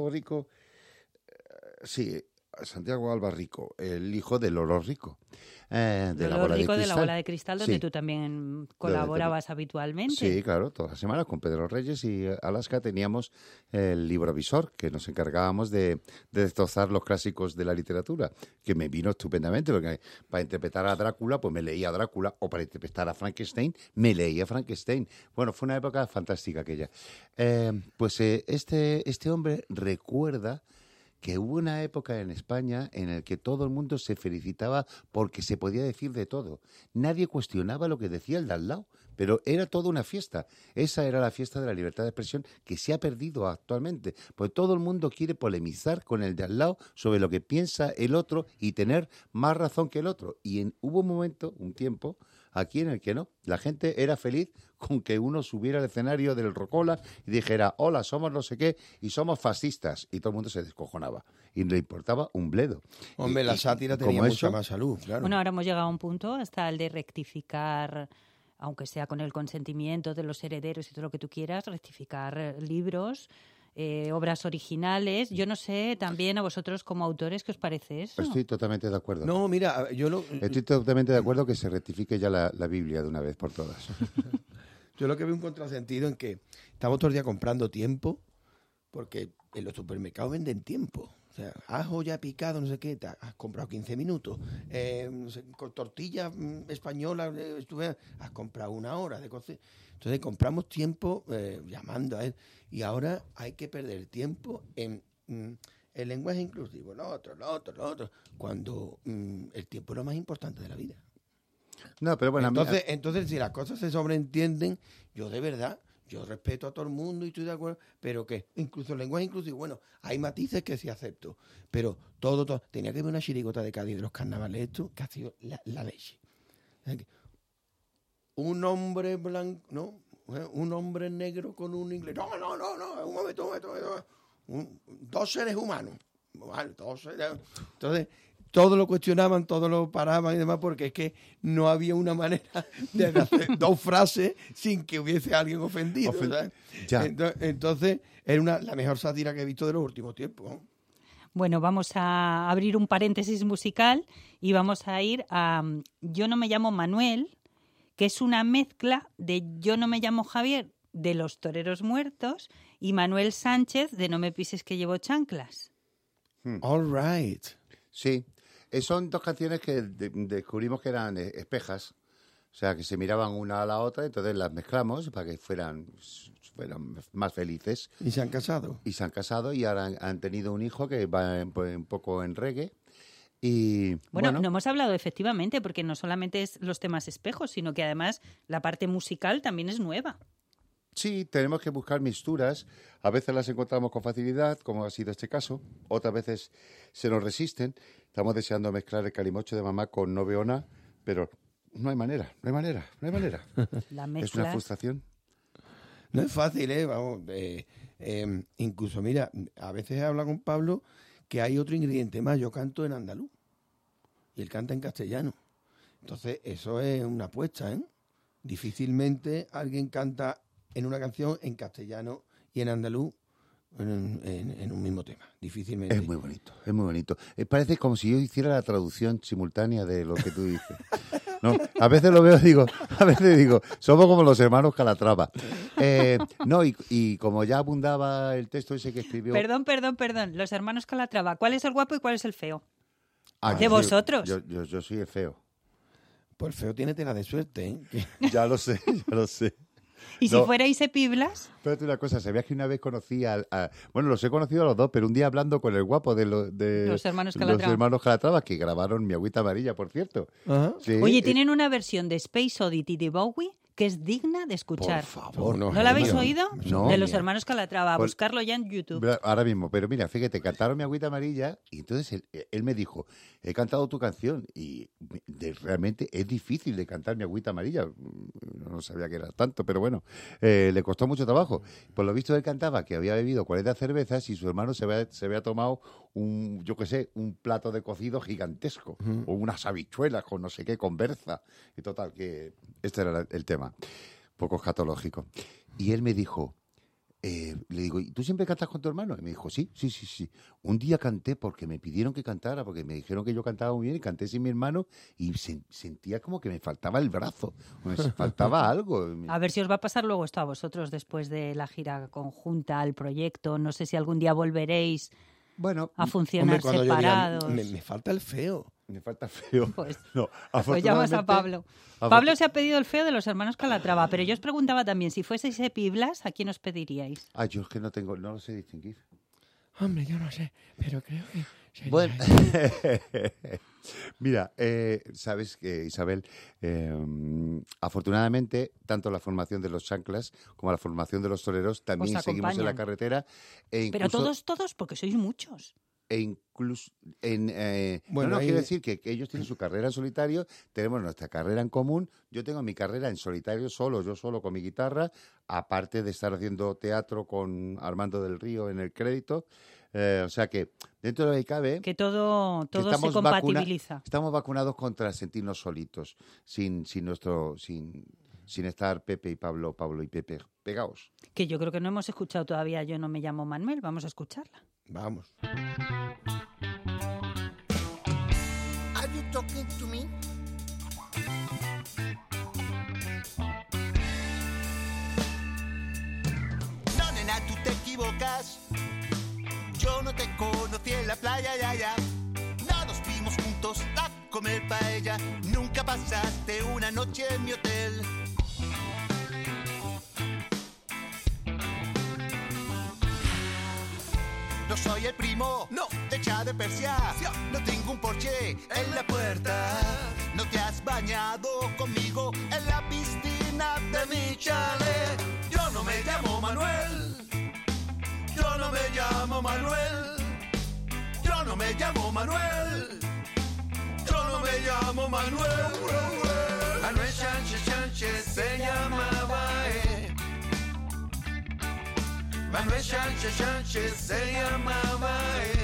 Santiago Alba Rico, el hijo de Lolo Rico. De la Bola de Cristal, donde tú también colaborabas habitualmente. Sí, claro, todas las semanas con Pedro Reyes y Alaska teníamos el librovisor, que nos encargábamos de destrozar los clásicos de la literatura, que me vino estupendamente, porque para interpretar a Drácula, pues me leía a Drácula, o para interpretar a Frankenstein, me leía a Frankenstein. Bueno, fue una época fantástica aquella. Este hombre recuerda que hubo una época en España en la que todo el mundo se felicitaba porque se podía decir de todo. Nadie cuestionaba lo que decía el de al lado, pero era toda una fiesta. Esa era la fiesta de la libertad de expresión que se ha perdido actualmente, pues todo el mundo quiere polemizar con el de al lado sobre lo que piensa el otro y tener más razón que el otro. Y hubo un momento, un tiempo, aquí en el que no. La gente era feliz con que uno subiera al escenario del Rocola y dijera, hola, somos no sé qué y somos fascistas. Y todo el mundo se descojonaba. Y no le importaba un bledo. Hombre, la sátira tenía mucha más salud, claro. Bueno, ahora hemos llegado a un punto hasta el de rectificar, aunque sea con el consentimiento de los herederos y todo lo que tú quieras, rectificar libros, obras originales. Yo no sé también a vosotros como autores qué os parece eso. Estoy totalmente de acuerdo. No, mira, Estoy totalmente de acuerdo que se rectifique ya la Biblia de una vez por todas. Yo lo que veo un contrasentido en que estamos todo el día comprando tiempo, porque en los supermercados venden tiempo. O sea, ajo ya picado, no sé qué, has comprado 15 minutos. No sé, con tortillas españolas, has comprado 1 hora de cocina. Entonces compramos tiempo llamando a él. Y ahora hay que perder tiempo en el lenguaje inclusivo, lo otro. Cuando el tiempo es lo más importante de la vida. No, pero bueno, entonces, si las cosas se sobreentienden, yo de verdad, yo respeto a todo el mundo y estoy de acuerdo, pero que incluso el lenguaje inclusivo, bueno, hay matices que sí acepto, pero todo, tenía que haber una chirigota de Cádiz de los carnavales, esto, que ha sido la leche. Un hombre blanco, ¿no? Un hombre negro con un inglés. No, un momento. Dos seres humanos. Vale, entonces, todo lo cuestionaban, todo lo paraban y demás, porque es que no había una manera de hacer 2 frases sin que hubiese alguien ofendido. Ya. Entonces, era la mejor sátira que he visto de los últimos tiempos, ¿no? Bueno, vamos a abrir un paréntesis musical y vamos a ir a Yo no me llamo Manuel, que es una mezcla de Yo no me llamo Javier, de Los Toreros Muertos, y Manuel Sánchez, de No me pises que llevo chanclas. All right. Sí, son 2 canciones que descubrimos que eran espejas, o sea, que se miraban una a la otra, entonces las mezclamos para que fueran más felices. ¿Y se han casado? Y se han casado y ahora han tenido un hijo que va un poco en reggae. Y bueno, no hemos hablado efectivamente, porque no solamente es los temas espejos, sino que además la parte musical también es nueva. Sí, tenemos que buscar mixturas. A veces las encontramos con facilidad, como ha sido este caso. Otras veces se nos resisten. Estamos deseando mezclar el calimocho de mamá con No veo nada, pero no hay manera. Es una frustración. No es fácil, vamos. Incluso, mira, a veces he hablado con Pablo que hay otro ingrediente más. Yo canto en andaluz y él canta en castellano. Entonces, eso es una apuesta, ¿eh? Difícilmente alguien canta en una canción en castellano y en andaluz en un mismo tema. Difícilmente. Es muy bonito. Parece como si yo hiciera la traducción simultánea de lo que tú dices. No, a veces lo veo, digo, somos como los hermanos Calatrava. Y como ya abundaba el texto ese que escribió... Perdón, los hermanos Calatrava. ¿Cuál es el guapo y cuál es el feo? ¿De yo vosotros? Yo soy el feo. Pues el feo tiene tela de suerte, ¿eh? Ya lo sé. ¿Y si fuerais epiblas? Espérate una cosa, ¿sabías que una vez conocí bueno, los he conocido a los dos, pero un día hablando con el guapo de los hermanos Calatrava, que grabaron Mi agüita amarilla, por cierto. Uh-huh. Sí, Oye, tienen una versión de Space Oddity de Bowie que es digna de escuchar. Por favor. ¿No la habéis oído? No. De los hermanos Calatrava. A buscarlo ya en YouTube. Ahora mismo. Pero mira, fíjate, cantaron Mi agüita amarilla y entonces él me dijo, he cantado tu canción y realmente es difícil de cantar Mi agüita amarilla. No sabía que era tanto, pero bueno, le costó mucho trabajo. Por lo visto él cantaba que había bebido 40 cervezas y su hermano se había tomado un plato de cocido gigantesco, o unas habichuelas con no sé qué, con berza. Y total, que este era el tema. Poco escatológico. Y él me dijo, le digo, ¿y tú siempre cantas con tu hermano? Y me dijo, sí. Un día canté porque me pidieron que cantara, porque me dijeron que yo cantaba muy bien y canté sin mi hermano y sentía como que me faltaba el brazo, me faltaba algo. A ver si os va a pasar luego esto a vosotros después de la gira conjunta, al proyecto. No sé si algún día volveréis a funcionar separados. Me falta el feo. Me falta feo. Pues afortunadamente, llamas a Pablo. Pablo se ha pedido el feo de los hermanos Calatrava, pero yo os preguntaba también, si fueseis epiblas, ¿a quién os pediríais? Yo es que no lo sé distinguir. Hombre, yo no sé, pero creo que... Bueno, mira, sabes que, Isabel, afortunadamente, tanto la formación de los chanclas como la formación de los toreros también seguimos en la carretera. Pero todos, porque sois muchos. E incluso Bueno, quiero decir que ellos tienen su carrera en solitario, tenemos nuestra carrera en común. Yo tengo mi carrera en solitario yo solo con mi guitarra, aparte de estar haciendo teatro con Armando del Río en El Crédito. O sea que dentro de lo que cabe, que todo se compatibiliza. Estamos vacunados contra sentirnos solitos, sin estar Pepe y Pablo y Pepe pegados. Que yo creo que no hemos escuchado todavía Yo no me llamo Manuel. Vamos a escucharla. Vamos. Are you talking to me? No, nena, tú te equivocas. Yo no te conocí en la playa, ya. No nos vimos juntos a comer paella. Nunca pasaste una noche en mi hotel. No soy el primo, no, de Cha de Persia. No tengo un Porsche en la puerta. No te has bañado conmigo en la piscina de mi chalet. Yo no me llamo Manuel. Yo no me llamo Manuel. Yo no me llamo Manuel. Yo no me llamo Manuel. Manuel Sánchez se llamaba. Manuel Sánchez se llamaba.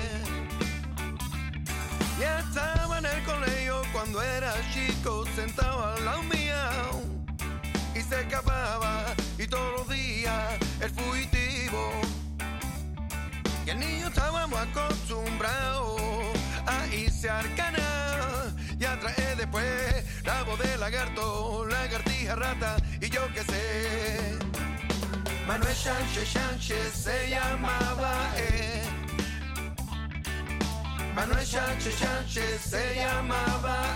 Ya estaba en el colegio cuando era chico, sentado al lado mío y se escapaba, y todos los días el fugitivo. Y el niño estábamos acostumbrados a irse al canal y a traer después rabo de lagarto, lagartija, rata y yo qué sé. Manuel Sánchez se llamaba. Manuel Sánchez se llamaba.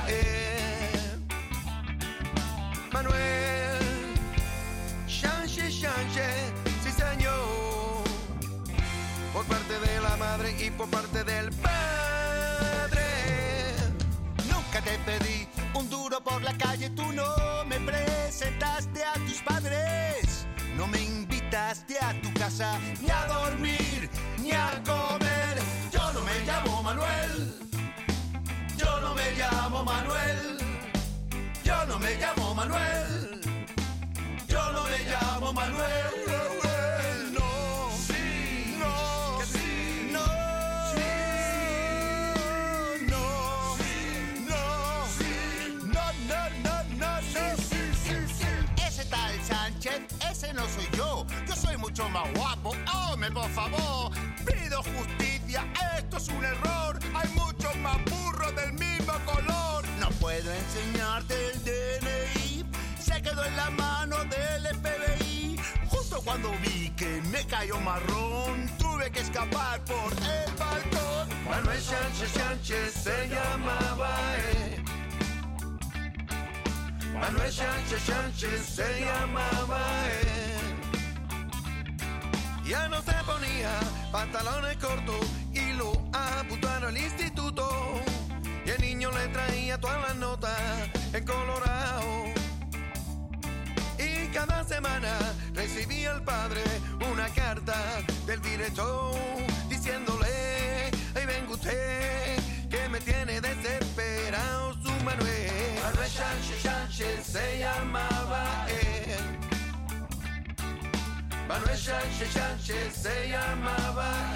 Manuel Sánchez, sí señor. Por parte de la madre y por parte del padre. Nunca te pedí un duro por la calle, tú no me presentaste a tus padres. No me invitaste a tu casa, ni a dormir, ni a comer. Yo no me llamo Manuel. Yo no me llamo Manuel. Yo no me llamo Manuel. Yo no me llamo Manuel. No, sí, no, sí, no, sí, no, sí, no, sí, no. Ese tal Sánchez, ese no soy yo soy mucho más guapo. Hombre, por favor, pido justicia, esto es un error. Hay muchos más burros del mismo color. No puedo enseñarte el DNI, se quedó en la mano del FBI. Justo cuando vi que me cayó marrón, tuve que escapar por el balcón. Manuel Sánchez se llamaba. Manuel Sánchez se llamaba. Ya no se ponía pantalones cortos y lo apuntaron al instituto. Y el niño le traía todas las notas en colorado. Y cada semana recibía el padre una carta del director diciéndole: ay, venga usted, que me tiene desesperado su Manuel. Manuel Sánchez se llamaba él. Manuel Sánchez se llamaba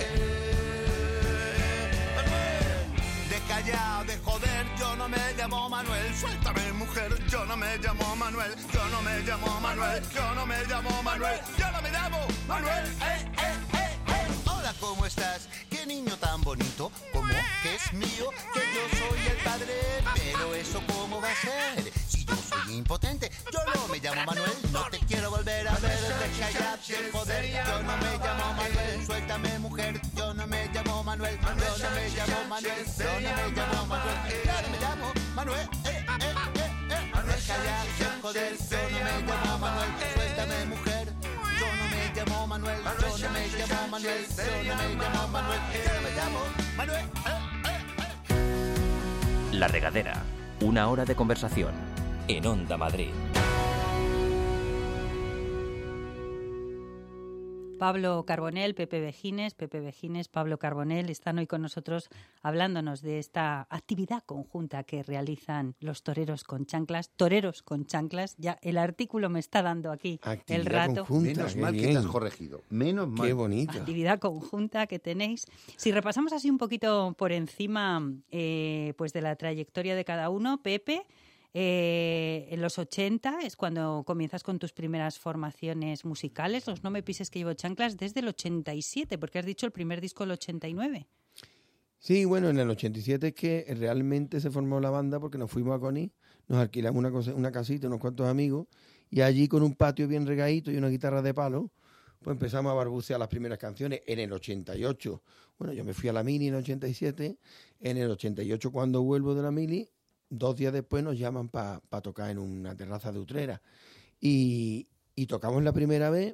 Manuel. De callado, de joder, yo no me llamo Manuel. Suéltame, mujer, yo no me llamo Manuel. Yo no me llamo Manuel. Yo no me llamo Manuel. Yo no me llamo Manuel. Hola, ¿cómo estás? Qué niño tan bonito, como que es mío, que yo soy el padre. Pero eso, ¿cómo va a ser? Si yo soy impotente, yo no me llamo Manuel. No te quiero volver a ver, cállate, joder. Yo no me llamo Manuel. Suéltame, mujer, yo no me llamo Manuel. Yo no me llamo Manuel. Yo no me llamo Manuel. Yo no me llamo Manuel. Cállate, joder. Yo no me llamo Manuel. Suéltame, mujer. Yo no me llamo Manuel. Yo no me llamo Manuel. Manuel, se llama Manuel, yo me llamo Manuel. La Regadera, una hora de conversación en Onda Madrid. Pablo Carbonell, Pepe Vejines, Pablo Carbonell están hoy con nosotros hablándonos de esta actividad conjunta que realizan los toreros con chanclas. Ya el artículo me está dando aquí actividad el rato. Conjunta, Menos mal que te has corregido. Menos mal. Qué bonito. Actividad conjunta que tenéis. Si repasamos así un poquito por encima pues de la trayectoria de cada uno, Pepe, en los 80 es cuando comienzas con tus primeras formaciones musicales, los No me pises que llevo chanclas, desde el 87, porque has dicho el primer disco el 89. Sí, bueno, en el 87 es que realmente se formó la banda porque nos fuimos a Conil, nos alquilamos una casita, unos cuantos amigos, y allí con un patio bien regadito y una guitarra de palo, pues empezamos a balbucear las primeras canciones en el 88. Bueno, yo me fui a la Mili en el 87, en el 88 cuando vuelvo de la Mili, 2 días después nos llaman para tocar en una terraza de Utrera. Y tocamos la primera vez,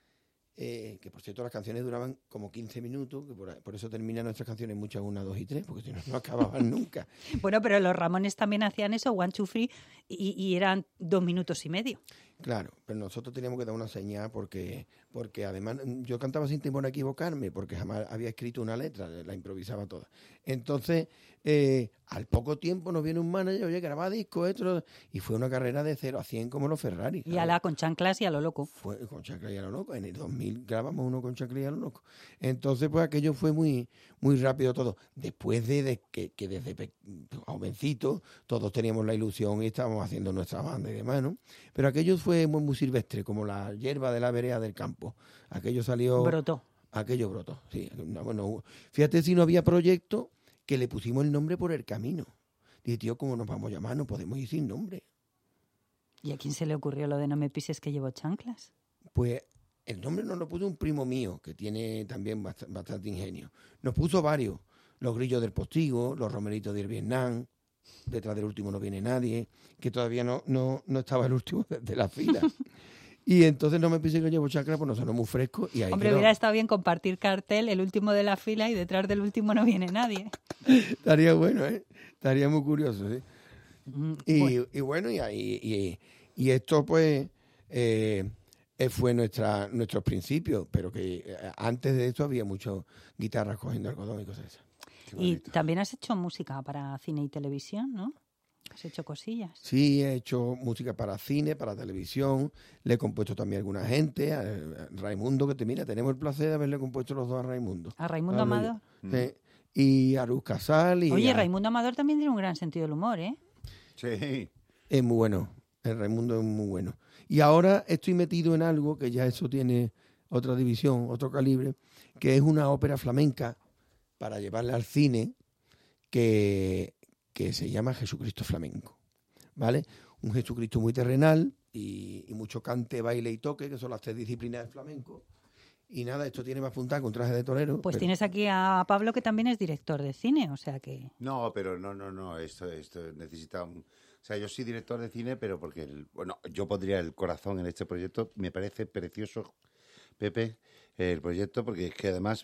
que por cierto las canciones duraban como 15 minutos, que por eso terminan nuestras canciones muchas 1, 2 y 3, porque si no, no acababan nunca. Bueno, pero los Ramones también hacían eso, 1, 2, 3, y eran 2 minutos y medio. Claro, pero nosotros teníamos que dar una señal porque además yo cantaba sin temor a equivocarme, porque jamás había escrito una letra, la improvisaba toda. Entonces, al poco tiempo nos viene un manager, oye, graba disco, esto, y fue una carrera de 0 a 100 como los Ferrari. Y ala, con chanclas y a lo loco. Fue con chanclas y a lo loco. En el 2000 grabamos uno con chanclas y a lo loco. Entonces, pues aquello fue muy, muy rápido todo. Después de que desde jovencito todos teníamos la ilusión y estábamos haciendo nuestra banda y demás, ¿no? Pero aquello fue muy, muy silvestre, como la hierba de la vereda del campo. Aquello salió... Aquello brotó, sí. Bueno, fíjate si no había proyecto que le pusimos el nombre por el camino. Dije, tío, ¿cómo nos vamos a llamar? No podemos ir sin nombre. ¿Y a quién se le ocurrió lo de No me pises que llevo chanclas? Pues el nombre nos lo puso un primo mío, que tiene también bastante ingenio. Nos puso varios. Los Grillos del Postigo, los Romeritos del Vietnam, detrás del último no viene nadie, que todavía no estaba el último de la fila. Y entonces No me pises que llevo chanclas, pues nos sonó muy fresco. Y ahí Hombre, quedó. hubiera estado bien compartir cartel, el último de la fila y detrás del último no viene nadie. Estaría bueno, ¿eh? Estaría muy curioso, ¿sí? Y bueno, y esto pues fue nuestros principios, pero que antes de esto había muchas guitarras cogiendo algodón y cosas esas. Y también has hecho música para cine y televisión, ¿no? Has hecho cosillas. Sí, he hecho música para cine, para televisión, le he compuesto también a alguna gente, a Raimundo, que tenemos el placer de haberle compuesto los dos a Raimundo. ¿A Raimundo Amador? Sí, y a Luz Casal. Oye, Raimundo Amador también tiene un gran sentido del humor, ¿eh? Sí. Es muy bueno, el Raimundo es muy bueno. Y ahora estoy metido en algo que ya eso tiene otra división, otro calibre, que es una ópera flamenca para llevarla al cine que se llama Jesucristo Flamenco, ¿vale? Un Jesucristo muy terrenal y mucho cante, baile y toque, que son las 3 disciplinas del flamenco. Y nada, esto tiene más puntada con traje de torero. Pues pero... tienes aquí a Pablo, que también es director de cine, o sea que... No, pero no, esto necesita un... O sea, yo soy director de cine, pero porque, yo pondría el corazón en este proyecto. Me parece precioso, Pepe, el proyecto, porque es que además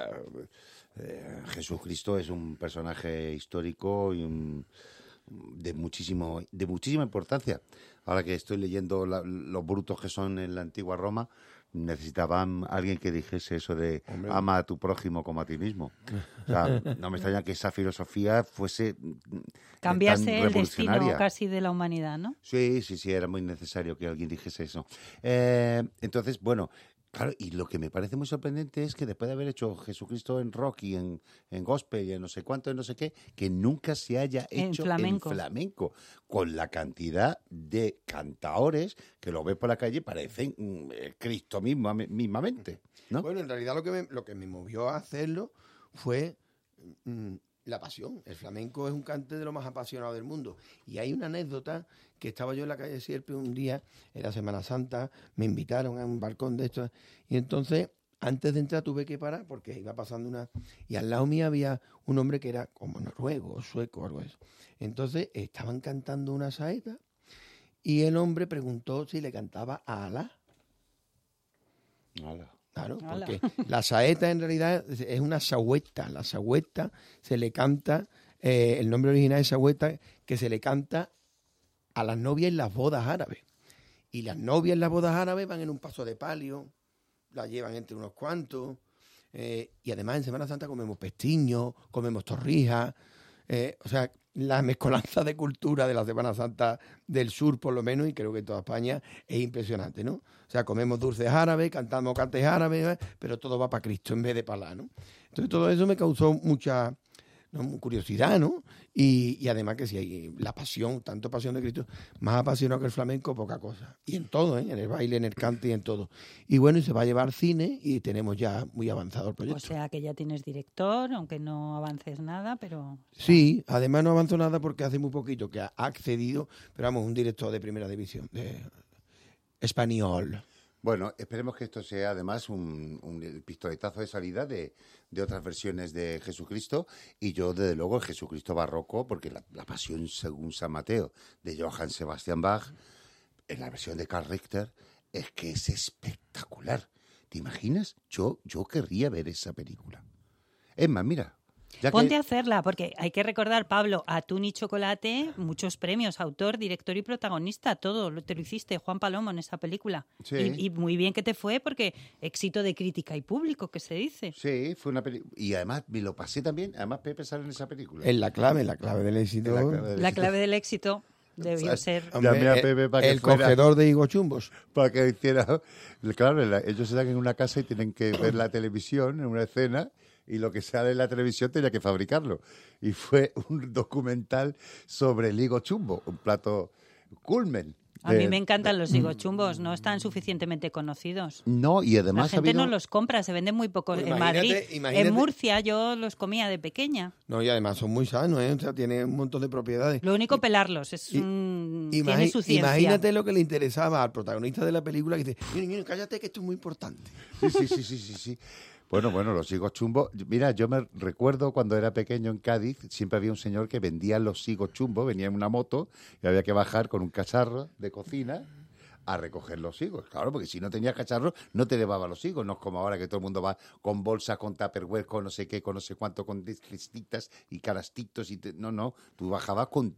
Jesucristo es un personaje histórico y de muchísima importancia. Ahora que estoy leyendo los brutos que son en la antigua Roma, necesitaban alguien que dijese eso de ama a tu prójimo como a ti mismo. O sea, no me extraña que esa filosofía fuese cambiase tan el destino revolucionaria. casi de la humanidad, ¿no? Sí, era muy necesario que alguien dijese eso. Entonces, bueno, claro, y lo que me parece muy sorprendente es que después de haber hecho Jesucristo en rock y en gospel y en no sé cuánto, en no sé qué, que nunca se haya hecho en flamenco, con la cantidad de cantaores que lo ves por la calle parecen Cristo mismamente, ¿no? Bueno, en realidad lo que me movió a hacerlo fue la pasión. El flamenco es un cante de lo más apasionado del mundo. Y hay una anécdota que estaba yo en la calle Sierpe un día, era Semana Santa, me invitaron a un balcón de estos, y entonces, antes de entrar tuve que parar porque iba pasando y al lado mío había un hombre que era como noruego o sueco o algo de eso. Entonces, estaban cantando una saeta y el hombre preguntó si le cantaba a Alá. Claro, porque la saeta en realidad es una sagüeta. La sagüeta se le canta, el nombre original es sagüeta, que se le canta a las novias en las bodas árabes. Y las novias en las bodas árabes van en un paso de palio, la llevan entre unos cuantos, y además en Semana Santa comemos pestiños, comemos torrijas, o sea, la mezcolanza de cultura de la Semana Santa del sur, por lo menos, y creo que en toda España, es impresionante, ¿no? O sea, comemos dulces árabes, cantamos cantes árabes, pero todo va para Cristo en vez de para allá, ¿no? Entonces todo eso me causó mucha curiosidad, ¿no? Y además que si hay la pasión, tanto pasión de Cristo, más apasionado que el flamenco, poca cosa. Y en todo, en el baile, en el cante y en todo. Y bueno, y se va a llevar cine y tenemos ya muy avanzado el proyecto. O sea que ya tienes director, aunque no avances nada, pero... Sí, además no avanzó nada porque hace muy poquito que ha accedido, pero vamos, un director de primera división, de español. Bueno, esperemos que esto sea además un pistoletazo de salida de otras versiones de Jesucristo, y yo desde luego el Jesucristo barroco, porque la Pasión según San Mateo de Johann Sebastian Bach, en la versión de Karl Richter, es que es espectacular. ¿Te imaginas? Yo querría ver esa película. Es más, mira... Ponte a hacerla, porque hay que recordar, Pablo, Atún y Chocolate, muchos premios, autor, director y protagonista, todo te lo hiciste, Juan Palomo, en esa película. Sí. Y muy bien que te fue, porque éxito de crítica y público, que se dice. Sí, fue una película. Y además me lo pasé también, además Pepe sale en esa película. Es la clave del éxito. La clave del éxito debió ser... Llamé a Pepe para que el fuera, cogedor de higochumbos. para que hiciera... Claro, ellos están en una casa y tienen que ver la televisión en una escena, y lo que sale en la televisión tenía que fabricarlo. Y fue un documental sobre el higo chumbo, un plato culmen. A mí me encantan los higochumbos, no están suficientemente conocidos. No, y además la gente no los compra, se venden muy pocos. Pues en Madrid, imagínate. en Murcia yo los comía de pequeña. No, y además son muy sanos, ¿eh? O sea, tienen un montón de propiedades. Lo único pelarlos, tiene su ciencia. Imagínate lo que le interesaba al protagonista de la película, que dice, niño, cállate que esto es muy importante. Sí. Bueno, los higos chumbos. Mira, yo me recuerdo cuando era pequeño en Cádiz, siempre había un señor que vendía los higos chumbos, venía en una moto y había que bajar con un cacharro de cocina a recoger los higos. Claro, porque si no tenías cacharro, no te llevaba los higos. No es como ahora que todo el mundo va con bolsas, con tupperware, con no sé qué, con no sé cuánto, con listitas y canastitos. No, tú bajabas con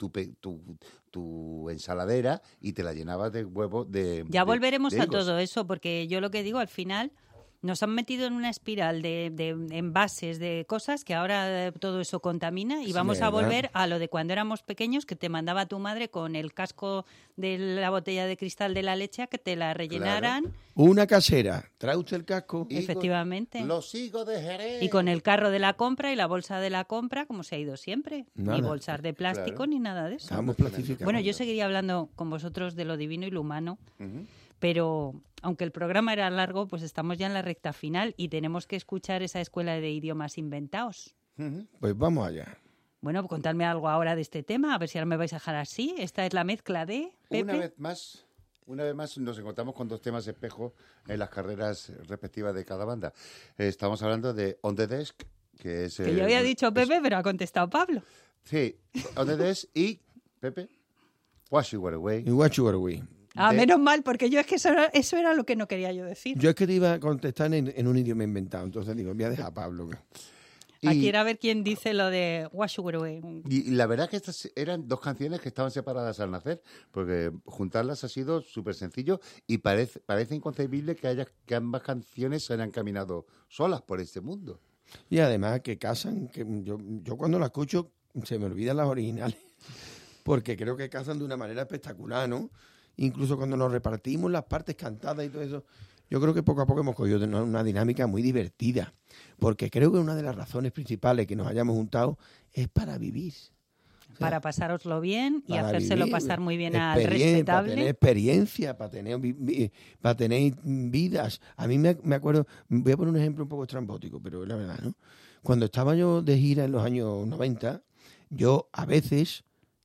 tu ensaladera y te la llenabas de huevos de... Ya volveremos de a higos. todo eso, porque yo lo que digo, al final nos han metido en una espiral de envases, de cosas que ahora todo eso contamina, y Sí, vamos a ¿verdad? volver a lo de cuando éramos pequeños, que te mandaba tu madre con el casco de la botella de cristal de la leche a que te la rellenaran. Una casera, trae usted el casco. Higos, Efectivamente. Los higos de Jerez. Y con el carro de la compra y la bolsa de la compra, como se ha ido siempre. Nada. Ni bolsas de plástico, Claro. ni nada de eso. Estamos clasificados. Bueno, yo seguiría hablando con vosotros de lo divino y lo humano, Ujú. pero aunque el programa era largo, pues estamos ya en la recta final y tenemos que escuchar esa escuela de idiomas inventados. Pues vamos allá. Bueno, contadme algo ahora de este tema, a ver si ahora me vais a dejar así. Esta es la mezcla de Pepe. Una vez más nos encontramos con dos temas espejo en las carreras respectivas de cada banda. Estamos hablando de On The Desk, que es... Que yo había dicho Pepe, pero ha contestado Pablo. Sí, On The Desk y, Pepe, Wash You Were Away. Y what you are we. Ah, de- menos mal, porque yo es que eso era lo que no quería yo decir. Yo es que te iba a contestar en un idioma inventado, entonces digo, voy a dejar a Pablo. Aquí era a ver quién dice lo de Wash Your Way. Y la verdad que estas eran dos canciones que estaban separadas al nacer, porque juntarlas ha sido súper sencillo y parece inconcebible que ambas canciones se hayan caminado solas por este mundo. Y además que casan, que yo cuando la escucho se me olvidan las originales, porque creo que casan de una manera espectacular, ¿no? Incluso cuando nos repartimos las partes cantadas y todo eso, yo creo que poco a poco hemos cogido una dinámica muy divertida, porque creo que una de las razones principales que nos hayamos juntado es para vivir. O sea, Para pasároslo bien y para hacérselo vivir, pasar muy bien al para tener respetable. experiencia, para tener vidas. A mí me acuerdo, voy a poner un ejemplo un poco estrambótico, pero es la verdad, ¿no? Cuando estaba yo de gira en los años 90, yo a veces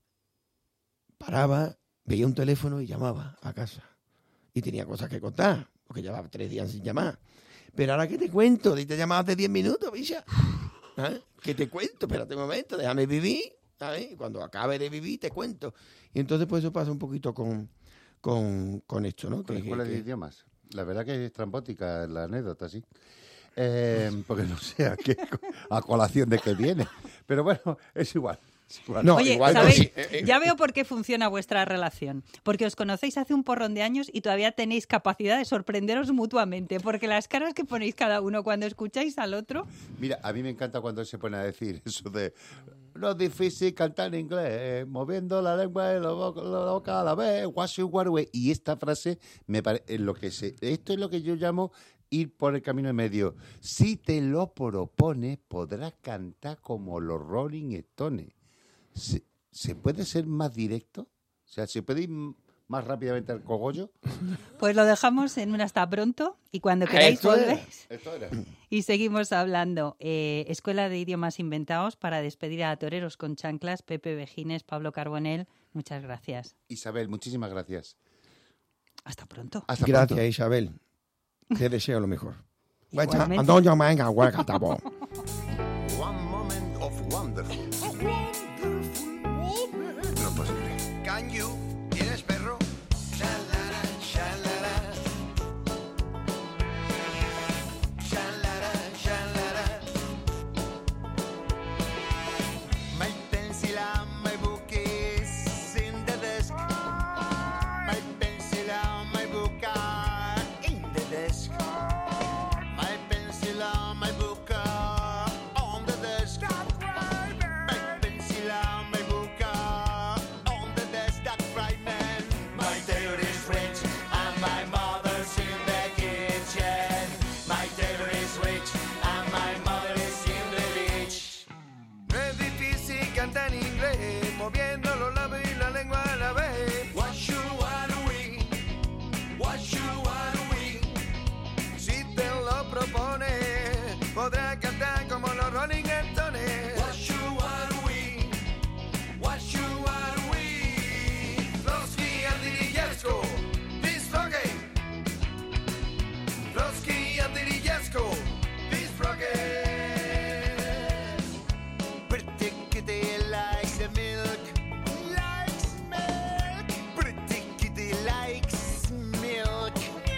paraba, veía un teléfono y llamaba a casa. Y tenía cosas que contar, porque llevaba 3 días sin llamar. Pero ahora que te cuento, te llamabas de 10 minutos, bicha. ¿Eh? ¿Qué te cuento? Espérate un momento, déjame vivir. ¿Sabes? Cuando acabe de vivir te cuento. Y entonces pues eso pasa un poquito con esto, ¿no? Con la escuela de idiomas. La verdad que es estrambótica la anécdota, sí. Porque no sé a colación de qué viene. Pero bueno, es igual. No, Oye, igual ¿sabéis? no. Ya veo por qué funciona vuestra relación. Porque os conocéis hace un porrón de años y todavía tenéis capacidad de sorprenderos mutuamente. Porque las caras que ponéis cada uno cuando escucháis al otro... Mira, a mí me encanta cuando se pone a decir eso de no es difícil cantar en inglés, moviendo la lengua y la boca a la vez, wash you away. Y esta frase me parece esto es lo que yo llamo ir por el camino en medio. Si te lo propones, podrás cantar como los Rolling Stones. ¿Se puede ser más directo? O sea, ¿se puede ir más rápidamente al cogollo? Pues lo dejamos en un hasta pronto y cuando queráis volvéis. Esto era. Y seguimos hablando. Escuela de Idiomas Inventados para despedir a Toreros con Chanclas, Pepe Vejines, Pablo Carbonell. Muchas gracias. Isabel, muchísimas gracias. Hasta pronto. Hasta Gracias, pronto. Isabel. Te deseo lo mejor. Igualmente. One moment of wonderful. No es posible. Can you? ¿Tienes perro? Shalara, shalara. Shalara, shalara. My pencil and my book is in the desk. My pencil and my book are in the desk. My pencil and my book are on the desk. My pencil and my book are on the desk. That's right, man. My tailor is rich and my mother's in the kitchen. My tailor is rich and my mother is in the beach. No es difícil cantar en inglés, moviendo los labios y la lengua a la vez. What you wanna we? What you wanna we? Si te lo propones, podrás cantar como los Rolling Stones. What you wanna we? What you wanna we? Trotsky and Dirijesco, disfroque. Trotsky and Dirijesco, disfroque. Pretty kitty likes the milk. Likes milk. Pretty kitty likes milk.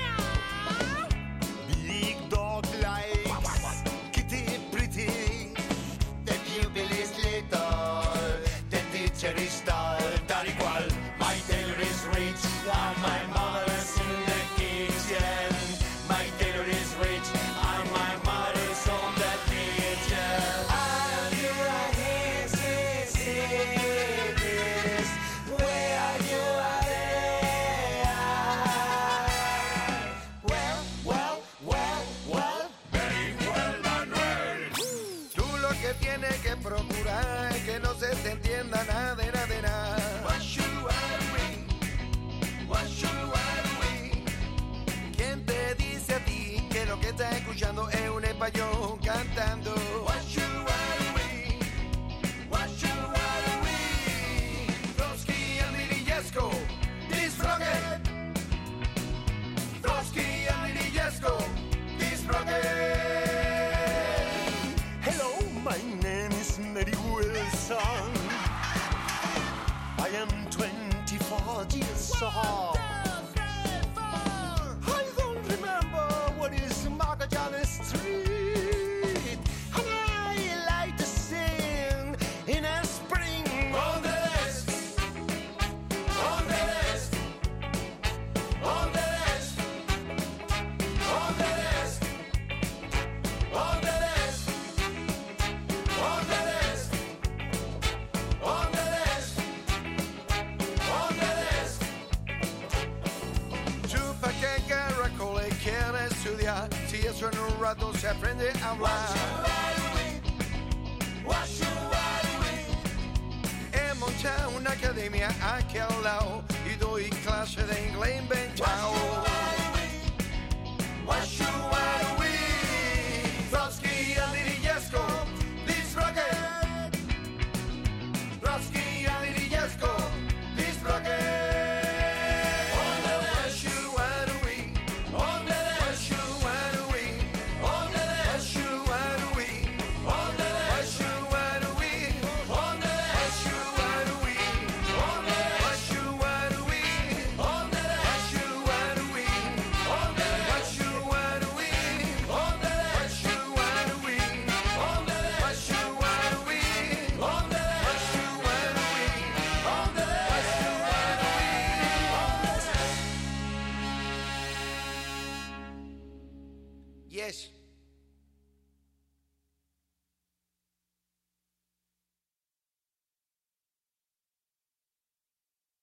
Big dog likes kitty pretty. The pupil is little. The teacher is tall. Tal y cual. My tailor is rich and my mother's in the kitchen. My tailor is rich and my mother's on the kitchen. Are you right? Where are you well. Very well, Manuel. Tú lo que tienes que procurar es que no se te entienda nada de nada de nada. What you are we? What you are we? ¿Quién te dice a ti que lo que estás escuchando es un español cantando? What you are we? What you are we? Trotsky and Dirijesco, disfroque. Trotsky and Dirijesco, disfroque. Hello, my name is Mary Wilson. I am 24 years old. I don't remember what is Margajale Street. And I like to sing in a spring on the desk. On the desk. On the desk. On the desk. On the desk. On the desk. On the desk. On the desk. Chupa que caracole quiere estudiar. Si eso en un rato se aprende a hablar. He montado una academia aquí al lado y doy clase de inglés inventado. What you wanna we? Trotsky and Dirijesco, disfroque. Trotsky and Dirijesco, disfroque. On the what you wanna we? On the what you wanna we? On the what you wanna we? On the what you wanna we? On the what you wanna we? On the what you wanna es